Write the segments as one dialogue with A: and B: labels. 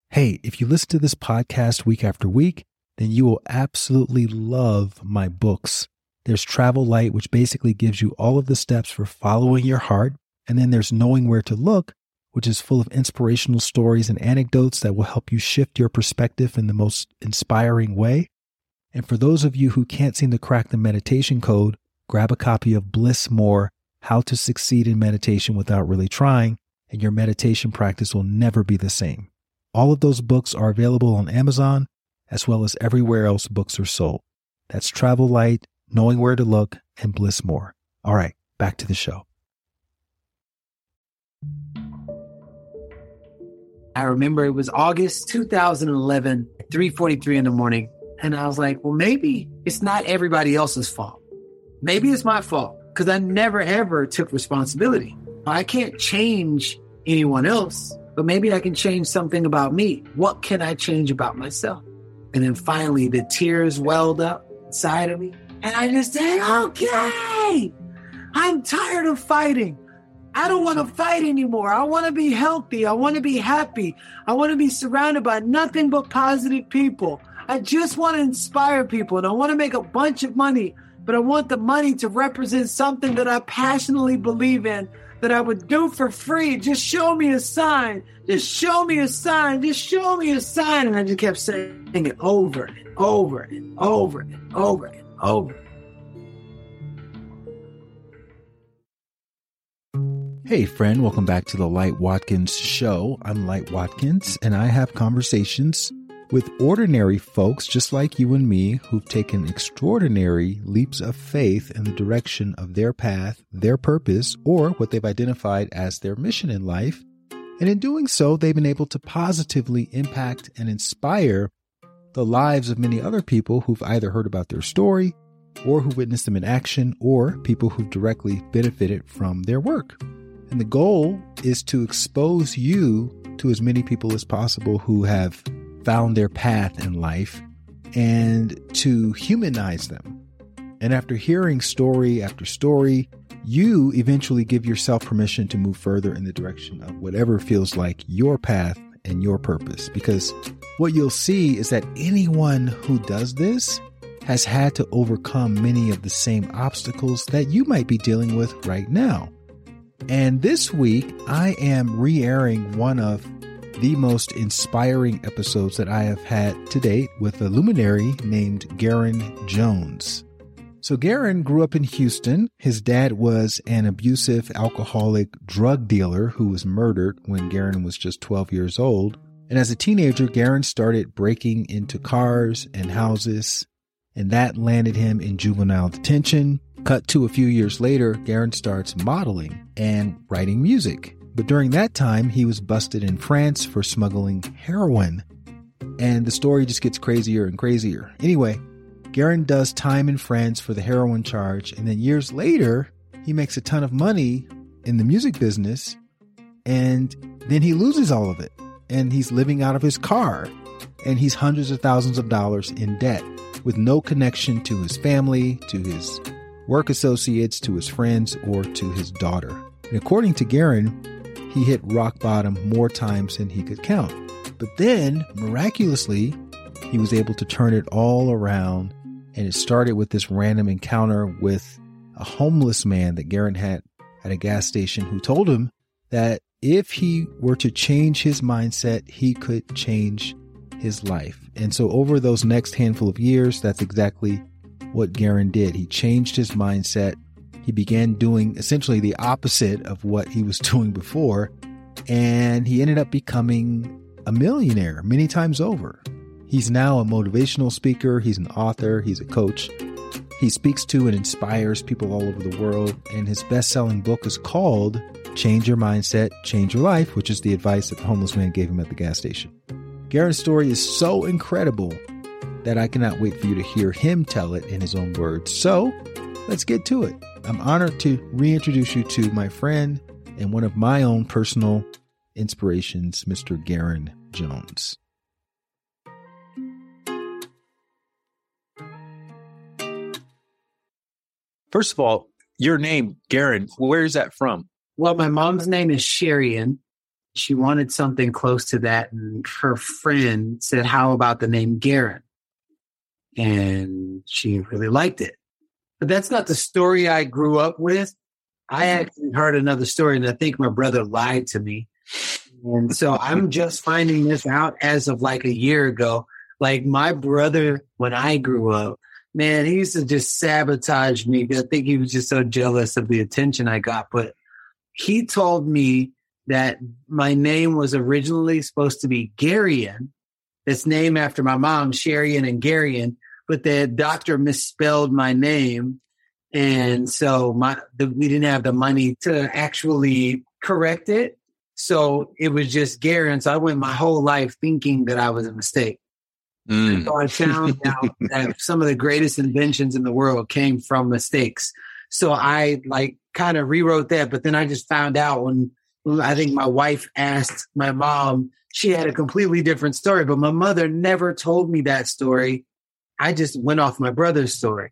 A: Hey, if you listen to this podcast week after week, then you will absolutely love my books. There's Travel Light, which basically gives you all of the steps for following your heart. And then there's Knowing Where to Look, which is full of inspirational stories and anecdotes that will help you shift your perspective in the most inspiring way. And for those of you who can't seem to crack the meditation code, grab a copy of Bliss More, How to Succeed in Meditation Without Really Trying, and your meditation practice will never be the same. All of those books are available on Amazon, as well as everywhere else books are sold. That's Travel Light, Knowing Where to Look, and Bliss More. All right, back to the show.
B: I remember it was August 2011, 3:43 in the morning. And I was like, well, maybe it's not everybody else's fault. Maybe it's my fault because I never, ever took responsibility. I can't change anyone else, but maybe I can change something about me. What can I change about myself? And then finally the tears welled up inside of me. And I just said, okay, I'm tired of fighting. I don't want to fight anymore. I want to be healthy. I want to be happy. I want to be surrounded by nothing but positive people. I just want to inspire people and I want to make a bunch of money, but I want the money to represent something that I passionately believe in, that I would do for free. Just show me a sign. Just show me a sign. Just show me a sign. And I just kept saying it over and over and over and over and over.
A: Hey friend, welcome back to the Light Watkins Show. I'm Light Watkins and I have conversations with ordinary folks just like you and me who've taken extraordinary leaps of faith in the direction of their path, their purpose, or what they've identified as their mission in life. And in doing so, they've been able to positively impact and inspire the lives of many other people who've either heard about their story or who witnessed them in action or people who've directly benefited from their work. And the goal is to expose you to as many people as possible who have found their path in life and to humanize them. And after hearing story after story, you eventually give yourself permission to move further in the direction of whatever feels like your path and your purpose. Because what you'll see is that anyone who does this has had to overcome many of the same obstacles that you might be dealing with right now. And this week, I am re-airing one of the most inspiring episodes that I have had to date with a luminary named Garon Jones. So Garon grew up in Houston. His dad was an abusive alcoholic drug dealer who was murdered when Garon was just 12 years old. And as a teenager, Garon started breaking into cars and houses, and that landed him in juvenile detention. Cut to a few years later, Garon starts modeling and writing music. But during that time, he was busted in France for smuggling heroin. And the story just gets crazier and crazier. Anyway, Garon does time in France for the heroin charge. And then years later, he makes a ton of money in the music business. And then he loses all of it. And he's living out of his car. And he's hundreds of thousands of dollars in debt with no connection to his family, to his work associates, to his friends, or to his daughter. And according to Garon, he hit rock bottom more times than he could count. But then, miraculously, he was able to turn it all around. And it started with this random encounter with a homeless man that Garon had at a gas station who told him that if he were to change his mindset, he could change his life. And so over those next handful of years, that's exactly what Garon did. He changed his mindset. He began doing essentially the opposite of what he was doing before, and he ended up becoming a millionaire many times over. He's now a motivational speaker. He's an author. He's a coach. He speaks to and inspires people all over the world, and his best-selling book is called Change Your Mindset, Change Your Life, which is the advice that the homeless man gave him at the gas station. Garon's story is so incredible that I cannot wait for you to hear him tell it in his own words. So let's get to it. I'm honored to reintroduce you to my friend and one of my own personal inspirations, Mr. Garon Jones. First of all, your name, Garon, where is that from?
B: Well, my mom's name is Sherian, She wanted something close to that. And her friend said, how about the name Garen? And she really liked it. But that's not the story I grew up with. I actually heard another story, and I think my brother lied to me. And so I'm just finding this out as of like a year ago. Like my brother, when I grew up, man, he used to just sabotage me. I think he was just so jealous of the attention I got. But he told me that my name was originally supposed to be Garian. It's named after my mom, Sharian and Garian, but the doctor misspelled my name. And so we didn't have the money to actually correct it. So it was just Garen. So I went my whole life thinking that I was a mistake. So I found out that some of the greatest inventions in the world came from mistakes. So I kind of rewrote that. But then I just found out when I think my wife asked my mom, she had a completely different story. But my mother never told me that story. I just went off my brother's story.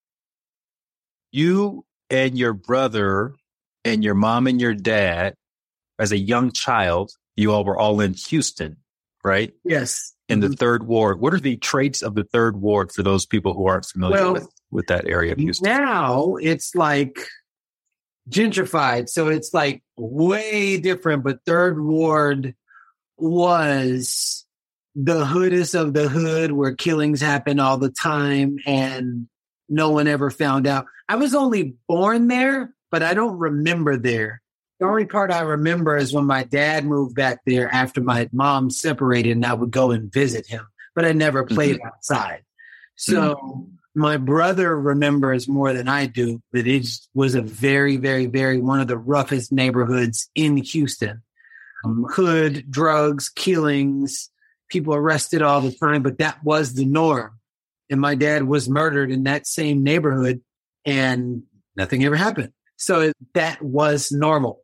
C: You and your brother and your mom and your dad, as a young child, you all were all in Houston, right?
B: Yes.
C: In the Third Ward. What are the traits of the Third Ward for those people who aren't familiar with that area of Houston?
B: Now it's like gentrified. So it's like way different. But Third Ward was the hoodest of the hood where killings happen all the time and no one ever found out. I was only born there, but I don't remember there. The only part I remember is when my dad moved back there after my mom separated, and I would go and visit him, but I never played outside. So my brother remembers more than I do, but it was a very, very, very one of the roughest neighborhoods in Houston. Hood, drugs, killings, people arrested all the time, but that was the norm. And my dad was murdered in that same neighborhood and nothing ever happened. So that was normal.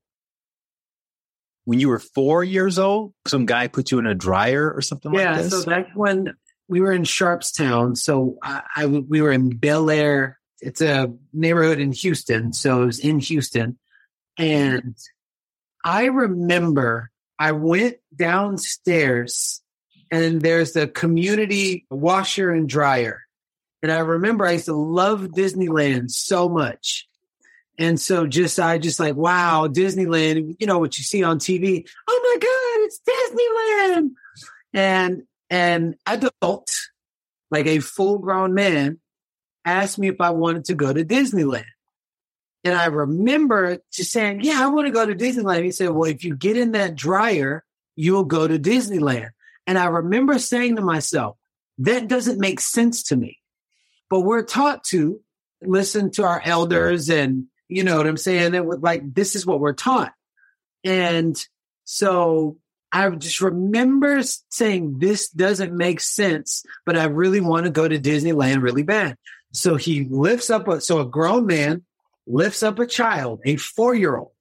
C: When you were 4 years old, some guy put you in a dryer or something like this?
B: Yeah, so that's when we were in Sharpstown. So we were in Bel Air. It's a neighborhood in Houston. So it was in Houston. And I remember I went downstairs and there's a community washer and dryer. And I remember I used to love Disneyland so much. And so I just like, wow, Disneyland, you know what you see on TV. Oh my God, it's Disneyland. And adult, like a full grown man, asked me if I wanted to go to Disneyland. And I remember just saying, yeah, I want to go to Disneyland. He said, well, if you get in that dryer, you'll go to Disneyland. And I remember saying to myself, that doesn't make sense to me. But we're taught to listen to our elders and, you know what I'm saying? It was like, this is what we're taught. And so I just remember saying, this doesn't make sense, but I really want to go to Disneyland really bad. So he lifts up, a grown man lifts up a child, a 4-year-old,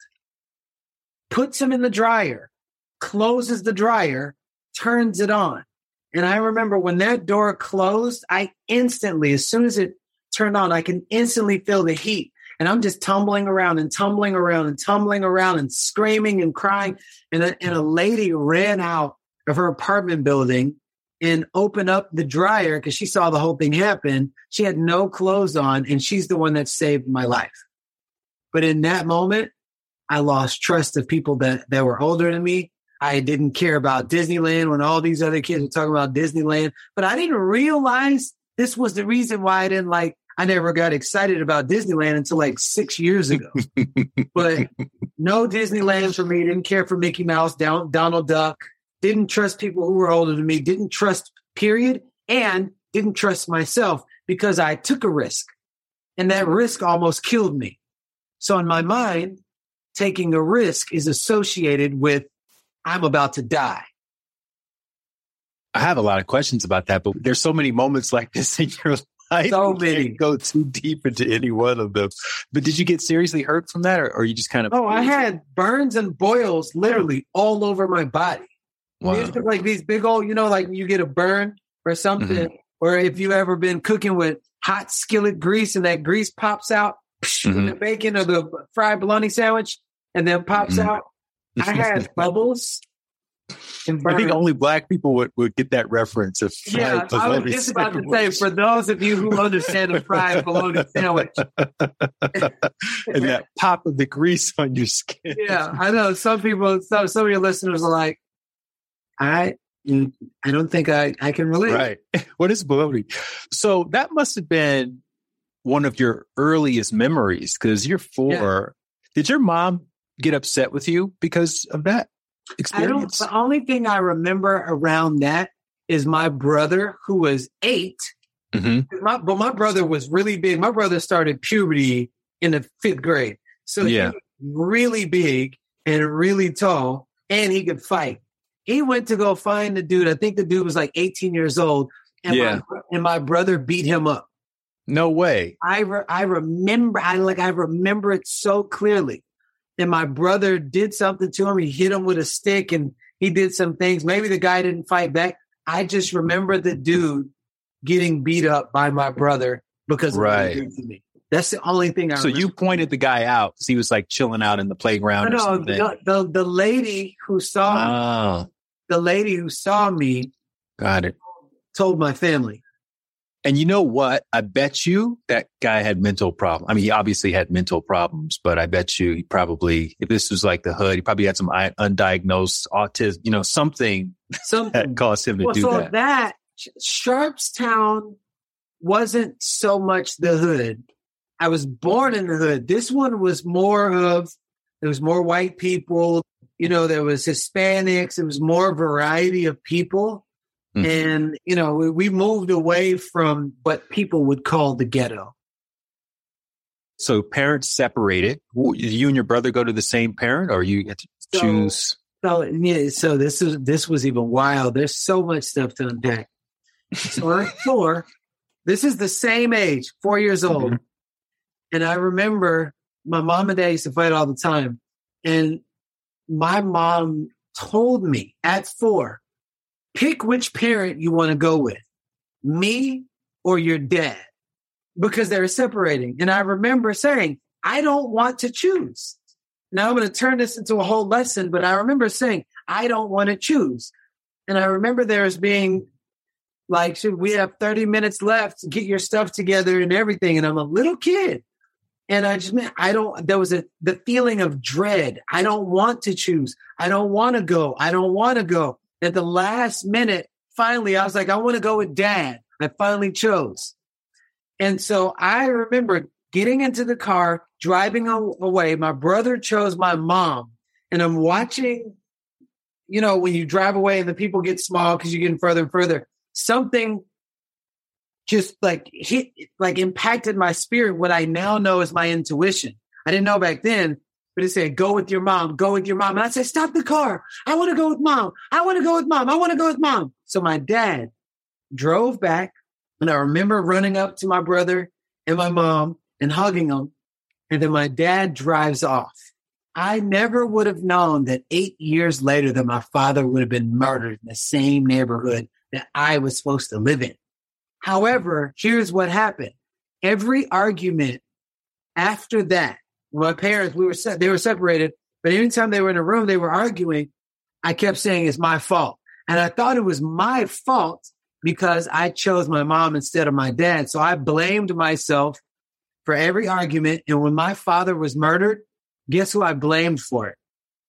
B: puts him in the dryer, closes the dryer, turns it on. And I remember when that door closed, I instantly, as soon as it turned on, I can instantly feel the heat. And I'm just tumbling around and tumbling around and tumbling around and screaming and crying. And a lady ran out of her apartment building and opened up the dryer because she saw the whole thing happen. She had no clothes on, and she's the one that saved my life. But in that moment, I lost trust of people that were older than me. I didn't care about Disneyland when all these other kids were talking about Disneyland. But I didn't realize this was the reason why I never got excited about Disneyland until like 6 years ago. But no Disneyland for me. Didn't care for Mickey Mouse, Donald Duck. Didn't trust people who were older than me. Didn't trust, period. And didn't trust myself because I took a risk. And that risk almost killed me. So in my mind, taking a risk is associated with I'm about to die.
C: I have a lot of questions about that, but there's so many moments like this in your life.
B: So many.
C: Can't go too deep into any one of them. But did you get seriously hurt from that, or you just kind of?
B: Oh, I had burns and boils literally all over my body.
C: Wow.
B: These are like these big old, like you get a burn or something, or if you ever been cooking with hot skillet grease and that grease pops out in the bacon or the fried bologna sandwich and then pops out. I had bubbles
C: I think only black people would get that reference of fried
B: yeah,
C: bologna
B: I was just about to say,
C: sandwich.
B: for those of you who understand a fried bologna sandwich.
C: And that pop of the grease on your skin.
B: Yeah, I know. Some people, some of your listeners are like, I don't think I can relate.
C: Right. What is bologna? So that must have been one of your earliest memories because you're 4. Yeah. Did your mom get upset with you because of that experience?
B: The only thing I remember around that is my brother, who was 8. Mm-hmm. But my brother was really big. My brother started puberty in the 5th grade. So he was really big and really tall, and he could fight. He went to go find the dude. I think the dude was like 18 years old. And my brother beat him up.
C: No way.
B: I remember it so clearly. And my brother did something to him. He hit him with a stick and he did some things. Maybe the guy didn't fight back. I just remember the dude getting beat up by my brother because of what he did to me. That's the only thing I remember.
C: So you pointed the guy out because he was like chilling out in the playground or something.
B: The lady who saw me. The lady who saw me
C: got it.
B: Told my family.
C: And you know what? I bet you that guy had mental problems. I mean, he obviously had mental problems, but I bet you he probably, if this was like the hood, he probably had some undiagnosed autism, something that caused him to do that. So
B: that Sharpstown wasn't so much the hood. I was born in the hood. This one was there was more white people. There was Hispanics. It was more variety of people. Mm-hmm. And, we moved away from what people would call the ghetto.
C: So parents separated. You and your brother go to the same parent, or you get to choose?
B: So this was even wild. There's so much stuff to unpack. So I'm 4. This is the same age, 4 years old. Mm-hmm. And I remember my mom and dad used to fight all the time. And my mom told me at 4, pick which parent you want to go with, me or your dad, because they were separating. And I remember saying, I don't want to choose. Now I'm going to turn this into a whole lesson, but I remember saying, I don't want to choose. And I remember there's being like, we have 30 minutes left to get your stuff together and everything. And I'm a little kid. And there was the feeling of dread. I don't want to choose. I don't want to go. I don't want to go. At the last minute, finally, I was like, I want to go with Dad. I finally chose. And so I remember getting into the car, driving away. My brother chose my mom. And I'm watching, when you drive away and the people get small because you're getting further and further, something just impacted my spirit. What I now know is my intuition. I didn't know back then, but it said, go with your mom, go with your mom. And I said, stop the car. I want to go with mom. I want to go with mom. I want to go with mom. So my dad drove back, and I remember running up to my brother and my mom and hugging them. And then my dad drives off. I never would have known that 8 years later that my father would have been murdered in the same neighborhood that I was supposed to live in. However, here's what happened. Every argument after that, my parents, they were separated, but anytime they were in a room, they were arguing. I kept saying it's my fault. And I thought it was my fault because I chose my mom instead of my dad. So I blamed myself for every argument. And when my father was murdered, guess who I blamed for it?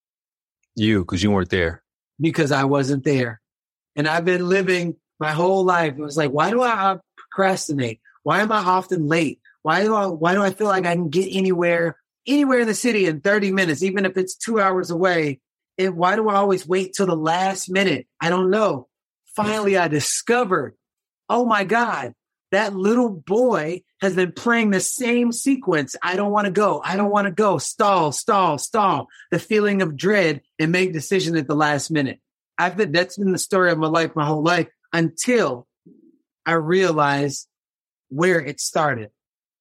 C: You, because you weren't there.
B: Because I wasn't there. And I've been living my whole life. It was like, why do I procrastinate? Why am I often late? Why do I feel like I can get anywhere in the city in 30 minutes, even if it's 2 hours away? And why do I always wait till the last minute? I don't know. Finally, I discovered, oh my God, that little boy has been playing the same sequence. I don't want to go. I don't want to go. Stall, stall, stall. The feeling of dread and make decision at the last minute. That's been the story of my life, my whole life, until I realized where it started.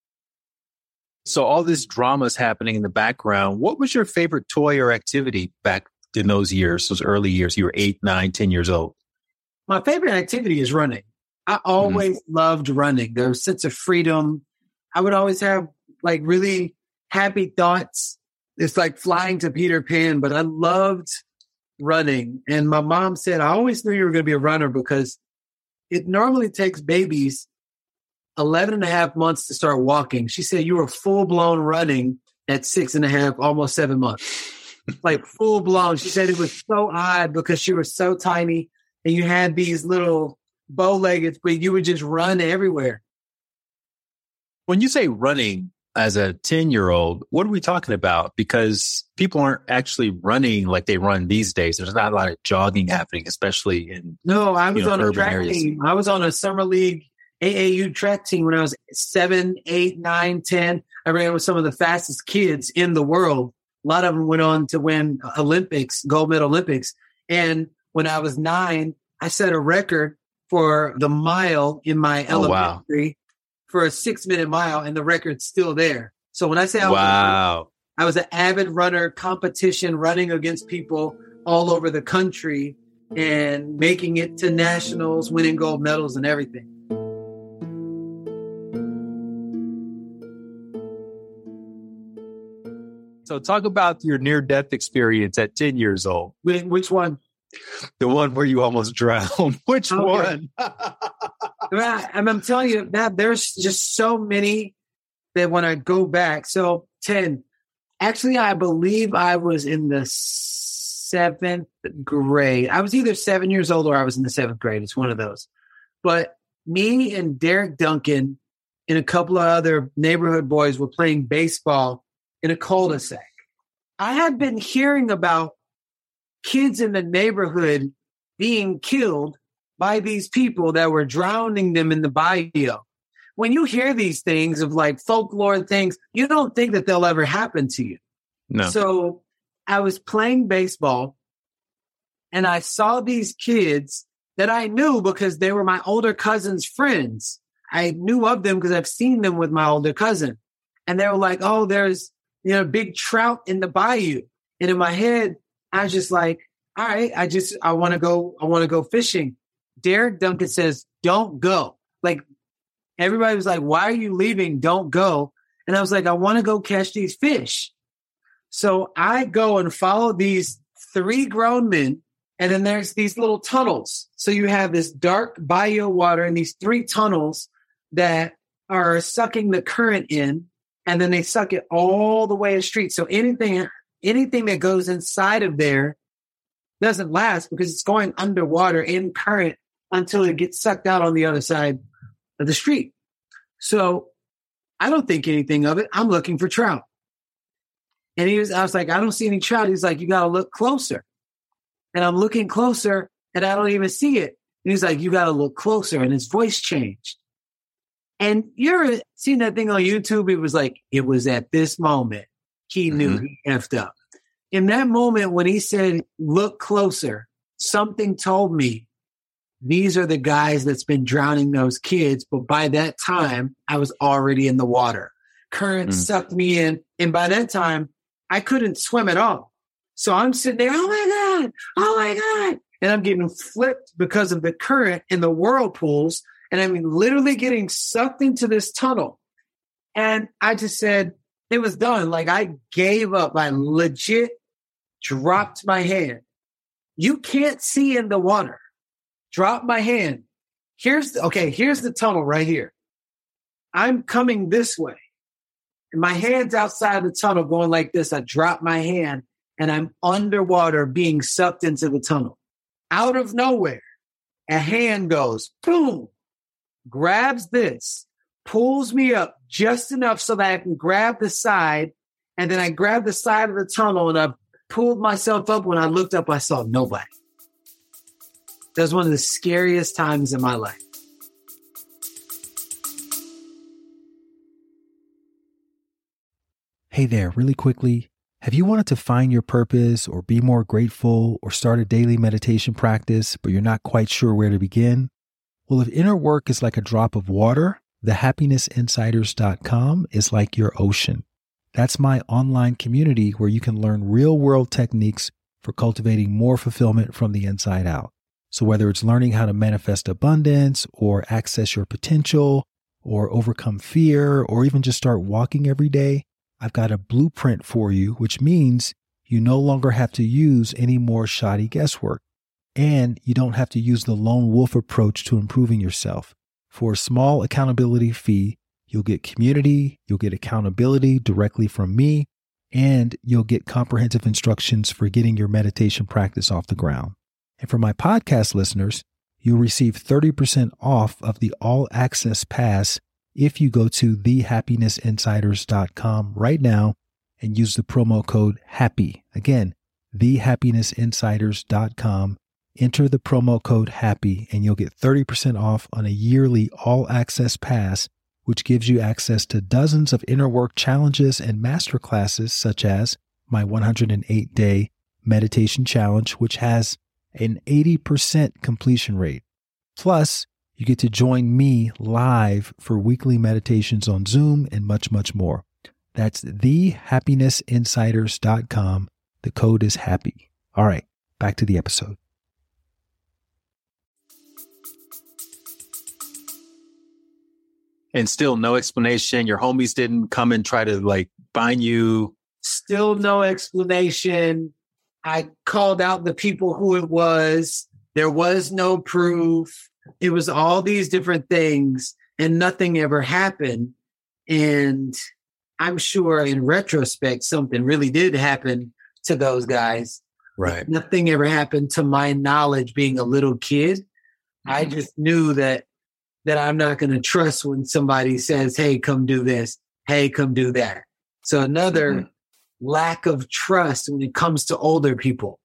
C: So all this drama is happening in the background. What was your favorite toy or activity back in those years, those early years? You were 8, 9, 10 years old.
B: My favorite activity is running. I always loved running. There was a sense of freedom. I would always have like really happy thoughts. It's like flying to Peter Pan, but I loved running. And my mom said, I always knew you were going to be a runner because it normally takes babies 11 and a half months to start walking. She said you were full blown running at 6.5, almost 7 months, like full blown. She said it was so odd because you were so tiny and you had these little bow leggeds, but you would just run everywhere.
C: When you say running as a 10-year-old, what are we talking about? Because people aren't actually running like they run these days. There's not a lot of jogging happening, especially in
B: I was on a
C: urban
B: track
C: areas.
B: team. I was on a summer league AAU track team when I was 7, 8, 9, 10. I ran with some of the fastest kids in the world. A lot of them went on to win Olympics, gold medal Olympics. And when I was 9, I set a record for the mile in my elementary for a 6-minute mile, and the record's still there. So when I say I was an avid runner, competition, running against people all over the country and making it to nationals, winning gold medals and everything.
C: So talk about your near-death experience at 10 years old.
B: Which one?
C: The one where you almost drowned. Which one?
B: I'm telling you that there's just so many that when I go back. So 10, actually, I believe I was in the 7th grade. I was either 7 years old or I was in the 7th grade. It's one of those. But me and Derek Duncan and a couple of other neighborhood boys were playing baseball in a cul-de-sac. I had been hearing about kids in the neighborhood being killed by these people that were drowning them in the bayou. When you hear these things of like folklore things, you don't think that they'll ever happen to you.
C: No.
B: So I was playing baseball and I saw these kids that I knew because they were my older cousin's friends. I knew of them because I've seen them with my older cousin. And they were like, oh, there's, big trout in the bayou. And in my head, I was just like, all right, I want to go fishing. Derek Duncan says, don't go. Like everybody was like, why are you leaving? Don't go. And I was like, I want to go catch these fish. So I go and follow these 3 grown men. And then there's these little tunnels. So you have this dark bayou water and these 3 tunnels that are sucking the current in. And then they suck it all the way to the street. So anything that goes inside of there doesn't last because it's going underwater in current until it gets sucked out on the other side of the street. So I don't think anything of it. I'm looking for trout. And I was like, I don't see any trout. He's like, you got to look closer. And I'm looking closer and I don't even see it. And he's like, you got to look closer. And his voice changed. And you're seeing that thing on YouTube. It was at this moment he knew he effed up. In that moment, when he said, look closer, something told me these are the guys that's been drowning those kids. But by that time, I was already in the water. Current sucked me in. And by that time, I couldn't swim at all. So I'm sitting there, oh my God. And I'm getting flipped because of the current and the whirlpools. And I'm literally getting sucked into this tunnel. And I just said, it was done. Like I gave up. I legit dropped my hand. You can't see in the water. Drop my hand. Here's the tunnel right here. I'm coming this way. And my hand's outside the tunnel going like this. I drop my hand and I'm underwater being sucked into the tunnel. Out of nowhere, a hand goes, boom, grabs this, pulls me up just enough so that I can grab the side. And then I grabbed the side of the tunnel and I pulled myself up. When I looked up, I saw nobody. That was one of the scariest times in my life.
A: Hey there, really quickly. Have you wanted to find your purpose or be more grateful or start a daily meditation practice, but you're not quite sure where to begin? Well, if inner work is like a drop of water, thehappinessinsiders.com is like your ocean. That's my online community where you can learn real-world techniques for cultivating more fulfillment from the inside out. So whether it's learning how to manifest abundance or access your potential or overcome fear or even just start walking every day, I've got a blueprint for you, which means you no longer have to use any more shoddy guesswork. And you don't have to use the lone wolf approach to improving yourself. For a small accountability fee, you'll get community, you'll get accountability directly from me, and you'll get comprehensive instructions for getting your meditation practice off the ground. And for my podcast listeners, you'll receive 30% off of the All Access Pass if you go to thehappinessinsiders.com right now and use the promo code HAPPY. Again, thehappinessinsiders.com. Enter the promo code HAPPY and you'll get 30% off on a yearly All Access Pass, which gives you access to dozens of inner work challenges and masterclasses, such as my 108-day meditation challenge, which has an 80% completion rate. Plus, you get to join me live for weekly meditations on Zoom and much, much more. That's thehappinessinsiders.com. The code is HAPPY. All right, back to the episode.
C: And still no explanation. Your homies didn't come and try to like find you.
B: Still no explanation. I called out the people who it was. There was no proof. It was all these different things and nothing ever happened. And I'm sure in retrospect, something really did happen to those guys.
C: Right.
B: Nothing ever happened to my knowledge being a little kid. I just knew that I'm not going to trust when somebody says, hey, come do this. Hey, come do that. So another lack of trust when it comes to older people.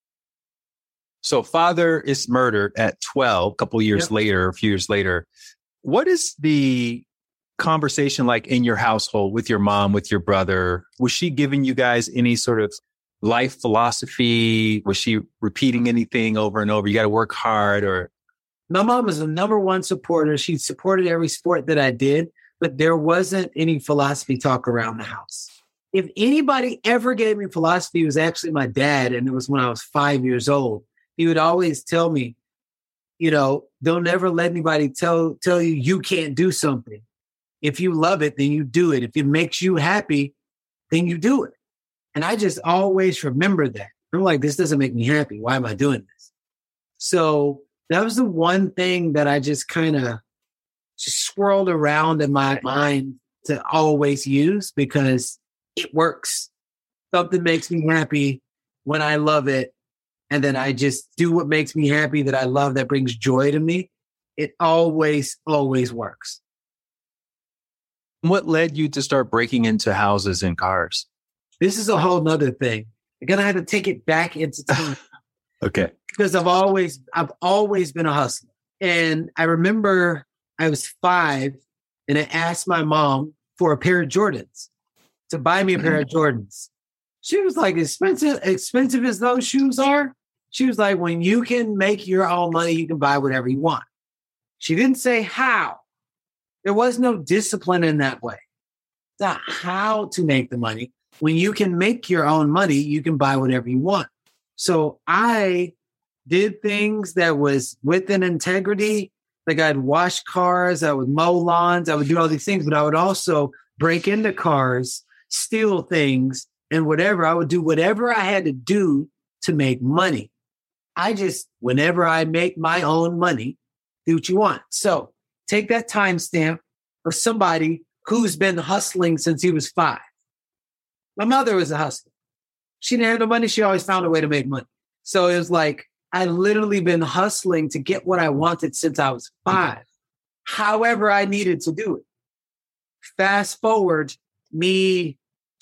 C: So father is murdered at 12, a couple years later, a few years later. What is the conversation like in your household with your mom, with your brother? Was she giving you guys any sort of life philosophy? Was she repeating anything over and over? You got to work hard or...
B: My mom was the number one supporter. She supported every sport that I did, but there wasn't any philosophy talk around the house. If anybody ever gave me philosophy, it was actually my dad, and it was when I was 5 years old. He would always tell me, don't ever let anybody tell you can't do something. If you love it, then you do it. If it makes you happy, then you do it. And I just always remember that. I'm like, this doesn't make me happy. Why am I doing this? So that was the one thing that I just kind of just swirled around in my mind to always use because it works. Something makes me happy when I love it. And then I just do what makes me happy that I love, that brings joy to me. It always, always works.
C: What led you to start breaking into houses and cars?
B: This is a whole nother thing. Again, I had to take it back into time.
C: Okay.
B: Because I've always been a hustler. And I remember I was 5 and I asked my mom for a pair of Jordans, to buy me a pair of Jordans. She was like, expensive as those shoes are. She was like, when you can make your own money, you can buy whatever you want. She didn't say how. There was no discipline in that way. It's not how to make the money. When you can make your own money, you can buy whatever you want. So I did things that was within integrity. Like I'd wash cars, I would mow lawns, I would do all these things, but I would also break into cars, steal things, and whatever. I would do whatever I had to do to make money. Whenever I make my own money, do what you want. So take that timestamp for somebody who's been hustling since he was 5. My mother was a hustler. She didn't have no money. She always found a way to make money. So it was like, I literally been hustling to get what I wanted since I was 5. However I needed to do it. Fast forward, me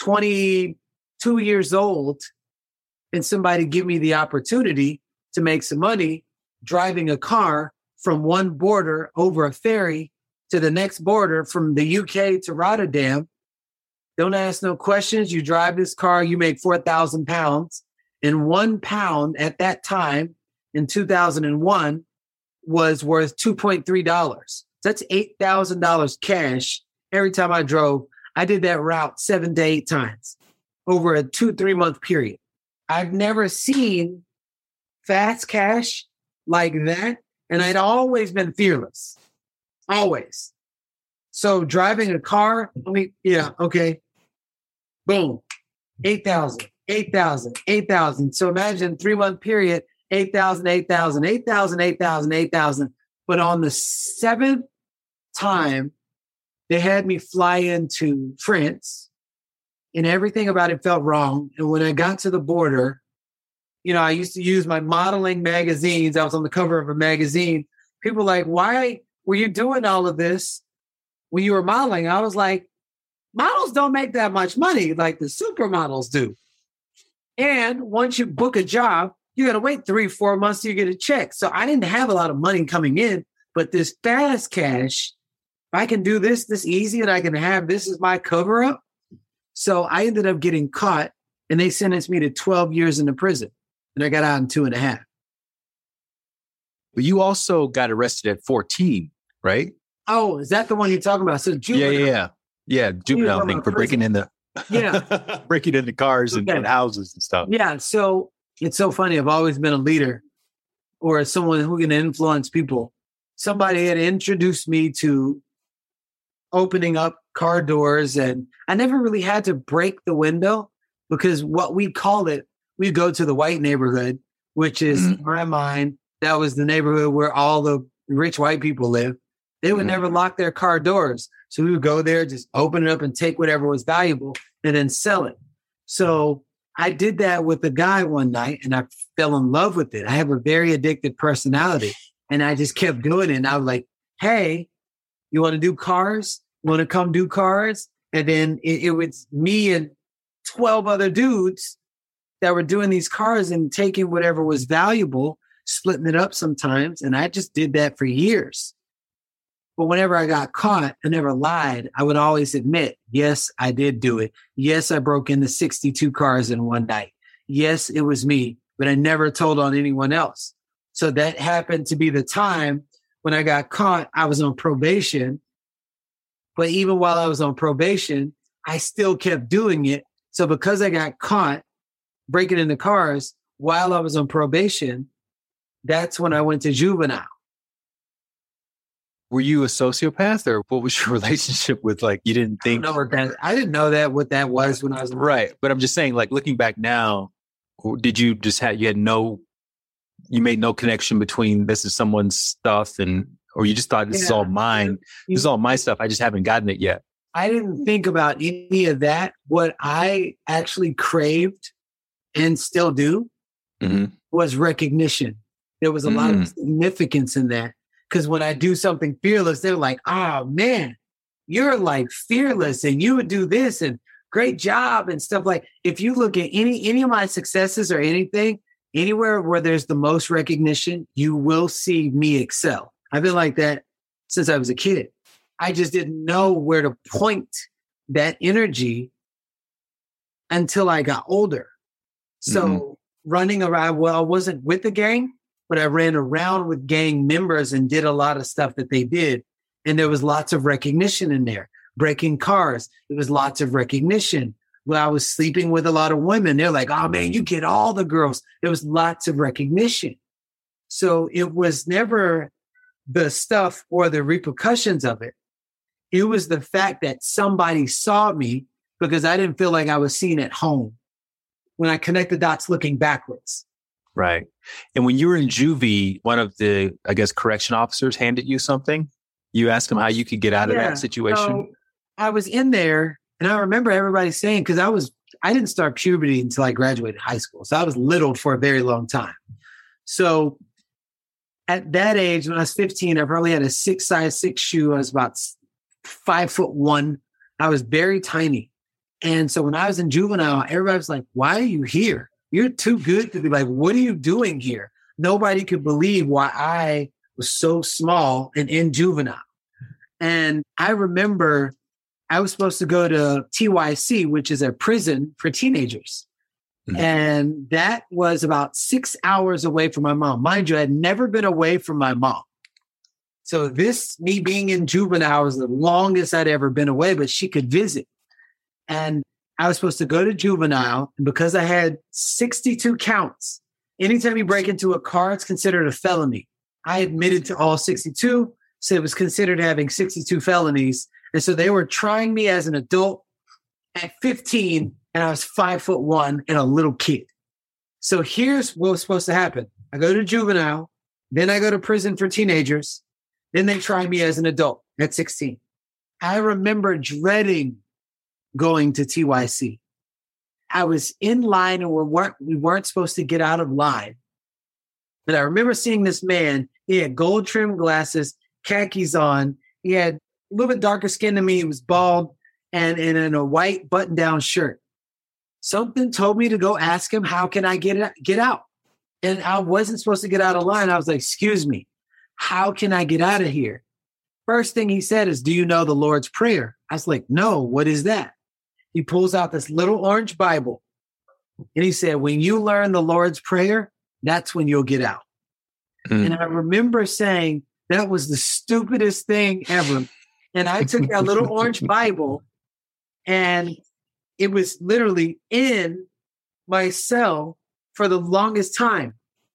B: 22 years old, and somebody give me the opportunity to make some money driving a car from one border over a ferry to the next border from the UK to Rotterdam. Don't ask no questions. You drive this car, you make 4,000 pounds. And 1 pound at that time in 2001 was worth $2.3. That's $8,000 cash every time I drove. I did that route 7 to 8 times over a 2-3 month period. I've never seen fast cash like that. And I'd always been fearless. Always. So driving a car, okay. Boom. 8,000. 8,000, 8,000. So imagine 3-month period, 8,000, 8,000, 8,000, 8,000, 8,000. But on the 7th time, they had me fly into France, and everything about it felt wrong. And when I got to the border, you know, I used to use my modeling magazines. I was on the cover of a magazine. People were like, why were you doing all of this when you were modeling? I was like, models don't make that much money like the supermodels do. And once you book a job, you got to wait 3-4 months till you get a check. So I didn't have a lot of money coming in, but this fast cash, if I can do this easy and I can have this as my cover up. So I ended up getting caught, and they sentenced me to 12 years in the prison, and I got out in 2.5.
C: But you also got arrested at 14, right?
B: Oh, is that the one you're talking about? So juvenile.
C: Yeah. Juvenile thing for breaking into breaking into cars and houses and stuff.
B: Yeah. So it's so funny. I've always been a leader or someone who can influence people. Somebody had introduced me to opening up car doors, and I never really had to break the window because what we call it, we go to the white neighborhood, which is in my mind, that was the neighborhood where all the rich white people live. They would never lock their car doors. So we would go there, just open it up and take whatever was valuable and then sell it. So I did that with a guy one night, and I fell in love with it. I have a very addictive personality, and I just kept doing it. And I was like, hey, you want to do cars? Want to come do cars? And then it was me and 12 other dudes that were doing these cars and taking whatever was valuable, splitting it up sometimes. And I just did that for years. But whenever I got caught, I never lied. I would always admit, yes, I did do it. Yes, I broke into 62 cars in one night. Yes, it was me, but I never told on anyone else. So that happened to be the time when I got caught. I was on probation. But even while I was on probation, I still kept doing it. So because I got caught breaking into cars while I was on probation, that's when I went to juvenile.
C: Were you a sociopath, or what was your relationship with, like, you didn't think?
B: I didn't know that what that was when I was
C: right. But I'm just saying, like, looking back now, did you just you made no connection between this is someone's stuff or you just thought this is all mine. This is all my stuff. I just haven't gotten it yet.
B: I didn't think about any of that. What I actually craved and still do was recognition. There was a lot of significance in that. Because when I do something fearless, they're like, oh, man, you're like fearless and you would do this and great job and stuff. Like, if you look at any of my successes or anything, anywhere where there's the most recognition, you will see me excel. I've been like that since I was a kid. I just didn't know where to point that energy until I got older. So running around, I wasn't with the gang, but I ran around with gang members and did a lot of stuff that they did. And there was lots of recognition in there. Breaking cars, there was lots of recognition. When I was sleeping with a lot of women, they're like, oh man, you get all the girls. There was lots of recognition. So it was never the stuff or the repercussions of it. It was the fact that somebody saw me because I didn't feel like I was seen at home when I connect the dots looking backwards.
C: Right. And when you were in juvie, one of the, I guess, correction officers handed you something. You asked him how you could get out of that situation.
B: So I was in there, and I remember everybody saying, because I didn't start puberty until I graduated high school. So I was little for a very long time. So at that age, when I was 15, I probably had a size 6 shoe. I was about 5'1". I was very tiny. And so when I was in juvenile, everybody was like, why are you here? You're too good to be like, what are you doing here? Nobody could believe why I was so small and in juvenile. And I remember I was supposed to go to TYC, which is a prison for teenagers. And that was about 6 hours away from my mom. Mind you, I had never been away from my mom. So me being in juvenile was the longest I'd ever been away, but she could visit. And I was supposed to go to juvenile. And because I had 62 counts, anytime you break into a car, it's considered a felony. I admitted to all 62, so it was considered having 62 felonies. And so they were trying me as an adult. At 15, and I was 5'1" and a little kid. So here's what was supposed to happen. I go to juvenile, then I go to prison for teenagers. Then they try me as an adult at 16. I remember dreading going to TYC. I was in line and we weren't supposed to get out of line. But I remember seeing this man. He had gold trimmed glasses, khakis on. He had a little bit darker skin than me. He was bald and in a white button down shirt. Something told me to go ask him, how can I get out? And I wasn't supposed to get out of line. I was like, excuse me, how can I get out of here? First thing he said is, do you know the Lord's Prayer? I was like, no, what is that? He pulls out this little orange Bible and he said, when you learn the Lord's Prayer, that's when you'll get out. And I remember saying that was the stupidest thing ever. And I took that little orange Bible and it was literally in my cell for the longest time.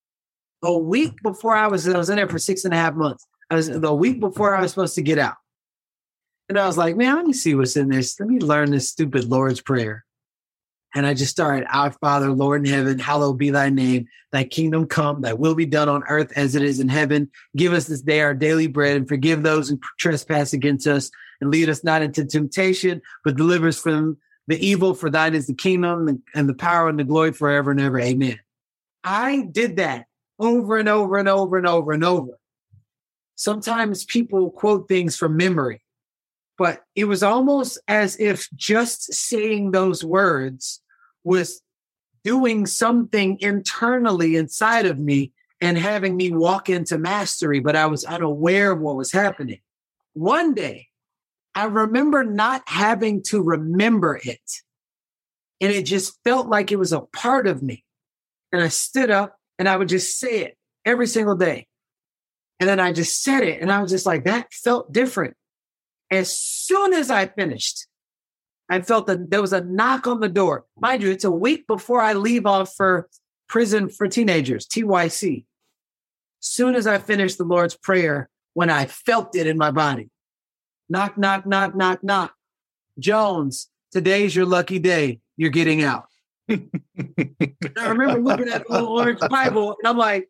B: A week before I was in there for 6.5 months. The week before I was supposed to get out. And I was like, man, let me see what's in this. Let me learn this stupid Lord's Prayer. And I just started, Our Father, Lord in heaven, hallowed be thy name. Thy kingdom come, thy will be done on earth as it is in heaven. Give us this day our daily bread and forgive those who trespass against us. And lead us not into temptation, but deliver us from the evil. For thine is the kingdom and the power and the glory forever and ever. Amen. I did that over and over and over and over and over. Sometimes people quote things from memory, but it was almost as if just saying those words was doing something internally inside of me and having me walk into mastery, but I was unaware of what was happening. One day, I remember not having to remember it, and it just felt like it was a part of me. And I stood up and I would just say it every single day. And then I just said it, and I was just like, that felt different. As soon as I finished, I felt that there was a knock on the door. Mind you, it's a week before I leave off for prison for teenagers, TYC. Soon as I finished the Lord's Prayer, when I felt it in my body, knock, knock, knock, knock, knock. Jones, today's your lucky day. You're getting out. I remember looking at the little orange Bible, and I'm like,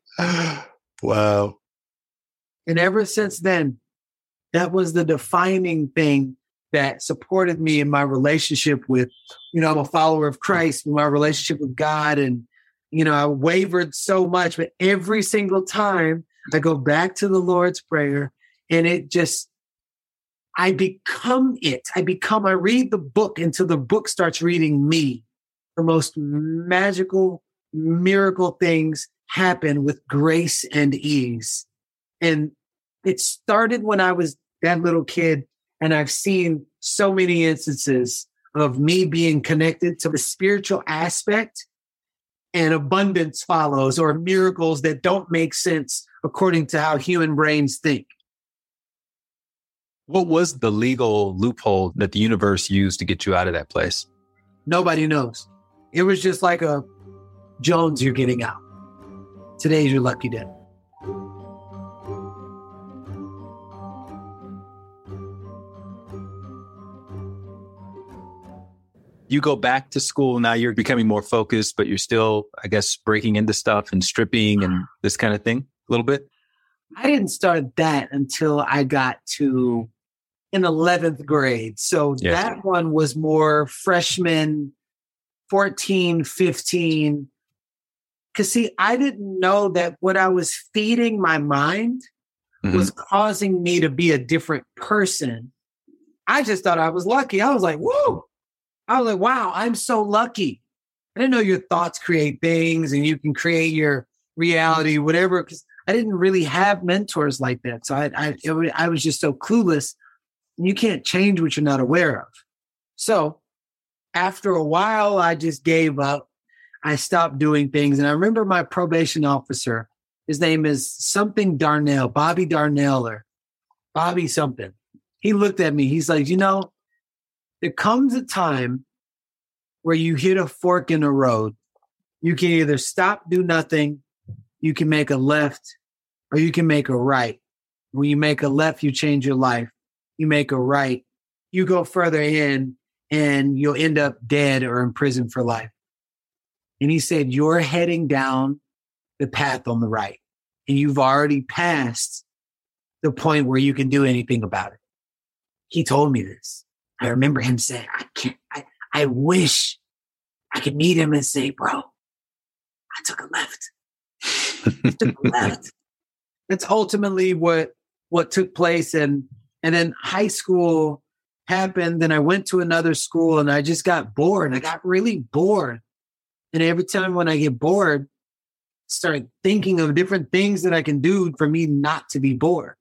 C: wow.
B: And ever since then, that was the defining thing that supported me in my relationship with, I'm a follower of Christ, my relationship with God. And, I wavered so much, but every single time I go back to the Lord's Prayer and I become it. I read the book until the book starts reading me. The most magical, miracle things happen with grace and ease. And it started when I was that little kid, and I've seen so many instances of me being connected to the spiritual aspect, and abundance follows, or miracles that don't make sense according to how human brains think.
C: What was the legal loophole that the universe used to get you out of that place?
B: Nobody knows. It was just like a Jones, you're getting out. Today's your lucky day.
C: You go back to school, now you're becoming more focused, but you're still, I guess, breaking into stuff and stripping and this kind of thing a little bit?
B: I didn't start that until I got to in 11th grade. So that one was more freshman, 14, 15. Because see, I didn't know that what I was feeding my mind was causing me to be a different person. I just thought I was lucky. I was like, whoa. I was like, wow, I'm so lucky. I didn't know your thoughts create things and you can create your reality, whatever, because I didn't really have mentors like that. So I was just so clueless. You can't change what you're not aware of. So after a while, I just gave up. I stopped doing things. And I remember my probation officer, his name is something Darnell, Bobby Darnell or Bobby something. He looked at me. He's like, there comes a time where you hit a fork in the road. You can either stop, do nothing. You can make a left or you can make a right. When you make a left, you change your life. You make a right, you go further in and you'll end up dead or in prison for life. And he said, you're heading down the path on the right, and you've already passed the point where you can do anything about it. He told me this. I remember him saying, I wish I could meet him and say, bro, I took a left. I took a left. That's ultimately what took place. And then high school happened. Then I went to another school and I just got bored. I got really bored. And every time when I get bored, I start thinking of different things that I can do for me not to be bored.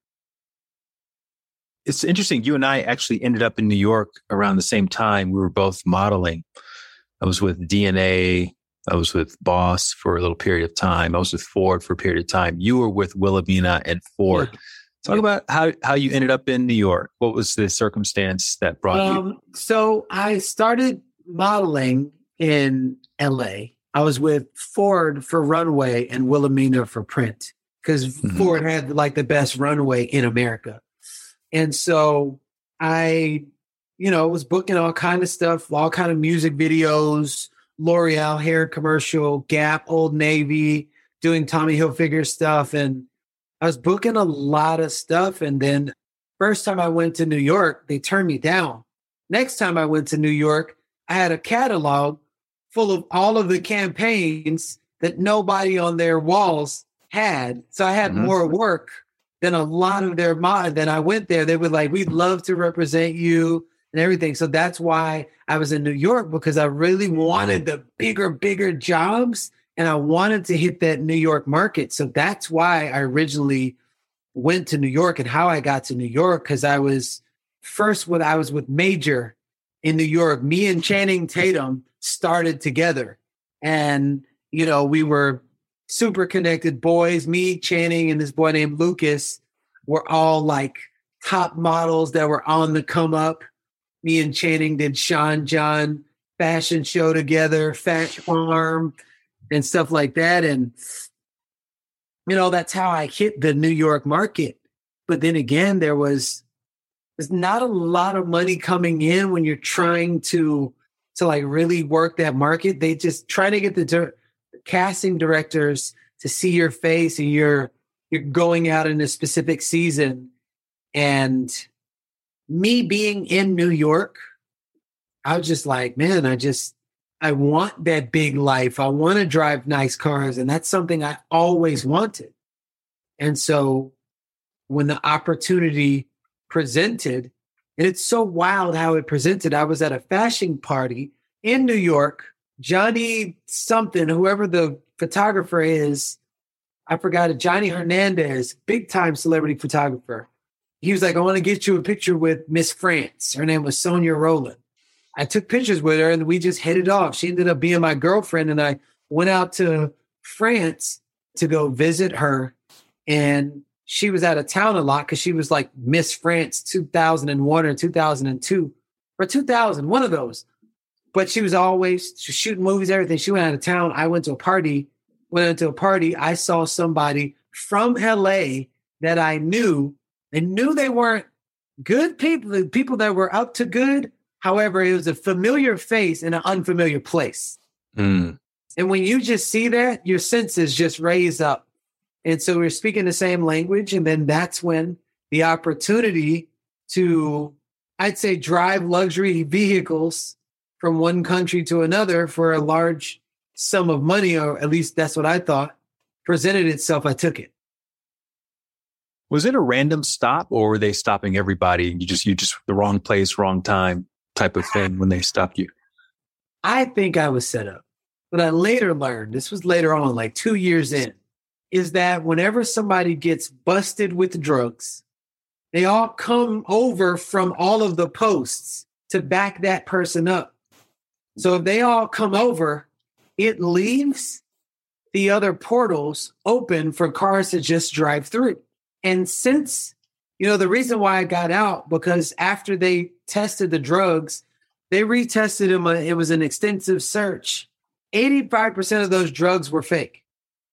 C: It's interesting. You and I actually ended up in New York around the same time. We were both modeling. I was with DNA. I was with Boss for a little period of time. I was with Ford for a period of time. You were with Wilhelmina and Ford. Yeah. Talk about how you ended up in New York. What was the circumstance that brought you?
B: So I started modeling in LA. I was with Ford for runway and Wilhelmina for print because Ford had like the best runway in America. And so I, was booking all kind of stuff, all kind of music videos, L'Oreal hair commercial, Gap, Old Navy, doing Tommy Hilfiger stuff. And I was booking a lot of stuff. And then first time I went to New York, they turned me down. Next time I went to New York, I had a catalog full of all of the campaigns that nobody on their walls had. So I had more work than a lot of their mod. Then I went there. They were like, we'd love to represent you and everything. So that's why I was in New York, because I really wanted the bigger jobs. And I wanted to hit that New York market. So that's why I originally went to New York, and how I got to New York. Cause I was with Major in New York. Me and Channing Tatum started together, and, we were super connected boys. Me, Channing, and this boy named Lucas were all like top models that were on the come up. Me and Channing did Sean John fashion show together, Fat Farm, and stuff like that. And, that's how I hit the New York market. But then again, there's not a lot of money coming in when you're trying to like really work that market. They just try to get the casting directors to see your face, and you're going out in a specific season. And me being in New York, I was just like, man, I want that big life. I want to drive nice cars. And that's something I always wanted. And so when the opportunity presented, and it's so wild how it presented, I was at a fashion party in New York. Johnny something, whoever the photographer is, I forgot it, Johnny Hernandez, big time celebrity photographer. He was like, I want to get you a picture with Miss France. Her name was Sonia Rowland. I took pictures with her and we just hit it off. She ended up being my girlfriend, and I went out to France to go visit her. And she was out of town a lot because she was like Miss France 2001 or 2002 or 2000, one of those. But she was always shooting movies, everything. She went out of town. I went into a party. I saw somebody from LA that I knew. I knew they weren't good people, the people that were up to good. However, it was a familiar face in an unfamiliar place. And when you just see that, your senses just raise up. And so we're speaking the same language. And then that's when the opportunity to, I'd say, drive luxury vehicles from one country to another for a large sum of money, or at least that's what I thought, presented itself. I took it.
C: Was it a random stop, or were they stopping everybody? You just the wrong place, wrong time type of thing when they stopped you?
B: I think I was set up. But I later learned, this was later on, like 2 years in, is that whenever somebody gets busted with drugs, they all come over from all of the posts to back that person up. So if they all come over, it leaves the other portals open for cars to just drive through. And since, the reason why I got out, because after they tested the drugs, they retested them. It was an extensive search. 85% of those drugs were fake.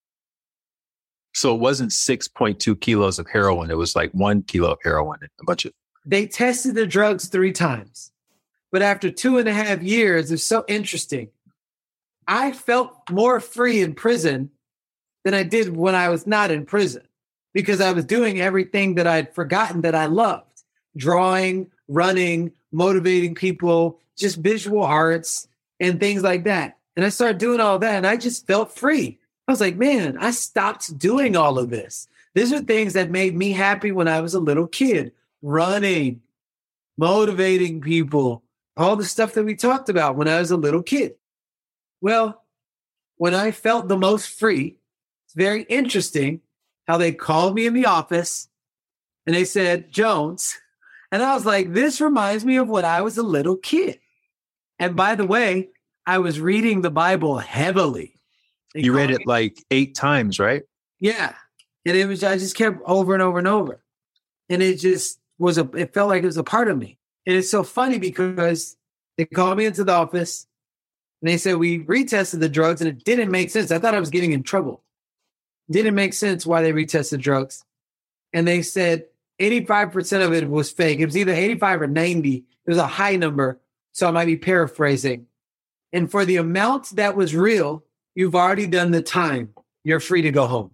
C: So it wasn't 6.2 kilos of heroin. It was like 1 kilo of heroin and a bunch of...
B: They tested the drugs 3 times. But after 2.5 years, it's so interesting. I felt more free in prison than I did when I was not in prison because I was doing everything that I'd forgotten that I loved. Drawing, running, motivating people, just visual arts and things like that. And I started doing all that and I just felt free. I was like, man, I stopped doing all of this. These are things that made me happy when I was a little kid. Running, motivating people, all the stuff that we talked about when I was a little kid. Well, when I felt the most free, it's very interesting how they called me in the office and they said, Jones. And I was like, this reminds me of when I was a little kid. And by the way, I was reading the Bible heavily.
C: You read it like 8 times, right?
B: Yeah. And I just kept over and over and over. And it just it felt like it was a part of me. And it's so funny because they called me into the office and they said, we retested the drugs and it didn't make sense. I thought I was getting in trouble. Didn't make sense why they retested drugs. And they said 85% of it was fake. It was either 85 or 90. It was a high number. So I might be paraphrasing. And for the amount that was real, you've already done the time. You're free to go home.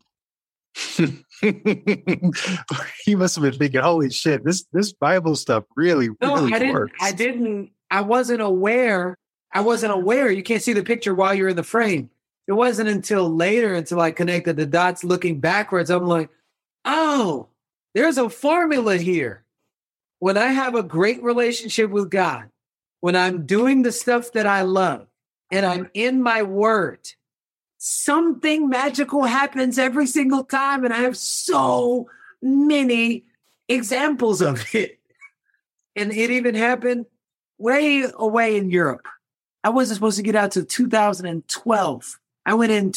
C: He must have been thinking, holy shit, this Bible stuff really works.
B: I wasn't aware. You can't see the picture while you're in the frame. It wasn't until later, until I connected the dots looking backwards. I'm like, oh, there's a formula here. When I have a great relationship with God, when I'm doing the stuff that I love and I'm in my word, something magical happens every single time. And I have so many examples of it. And it even happened way away in Europe. I wasn't supposed to get out till 2012. I went in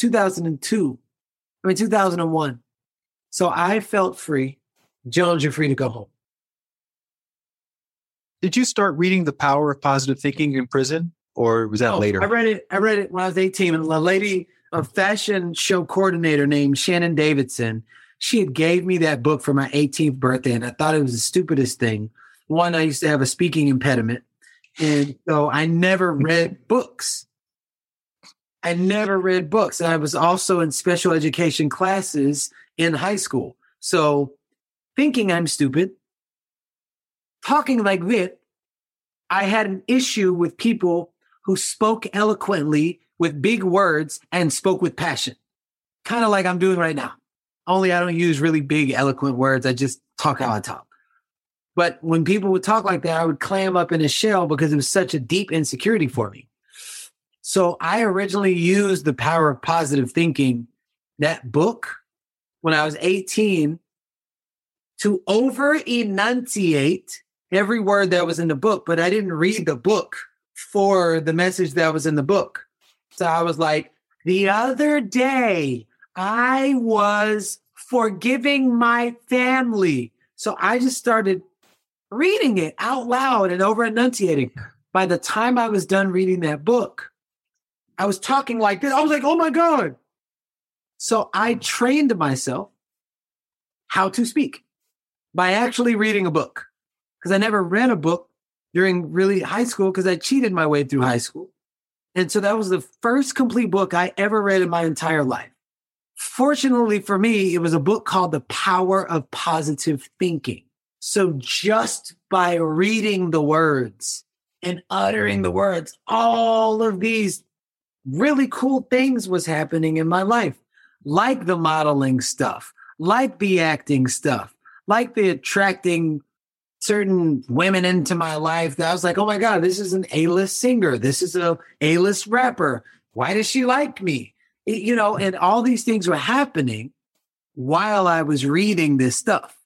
B: 2001. So I felt free. Jones, you're free to go home.
C: Did you start reading The Power of Positive Thinking in prison, or was that later?
B: I read it when I was 18. And a fashion show coordinator named Shannon Davidson, she had gave me that book for my 18th birthday, and I thought it was the stupidest thing. One, I used to have a speaking impediment, and so I never read books. And I was also in special education classes in high school. So thinking I'm stupid, talking like this, I had an issue with people who spoke eloquently with big words and spoke with passion. Kind of like I'm doing right now. Only I don't use really big, eloquent words. I just talk how I talk. But when people would talk like that, I would clam up in a shell because it was such a deep insecurity for me. So I originally used The Power of Positive Thinking, that book, when I was 18, to over-enunciate every word that was in the book. But I didn't read the book for the message that was in the book. So I was like, the other day, I was forgiving my family. So I just started reading it out loud and over enunciating. By the time I was done reading that book, I was talking like this. I was like, oh my God. So I trained myself how to speak by actually reading a book. Because I never read a book during really high school because I cheated my way through high school. And so that was the first complete book I ever read in my entire life. Fortunately for me, it was a book called The Power of Positive Thinking. So just by reading the words and uttering the words, all of these really cool things was happening in my life, like the modeling stuff, like the acting stuff, like the attracting certain women into my life that I was like, oh my God, this is an A-list singer. This is a A-list rapper. Why does she like me? And all these things were happening while I was reading this stuff.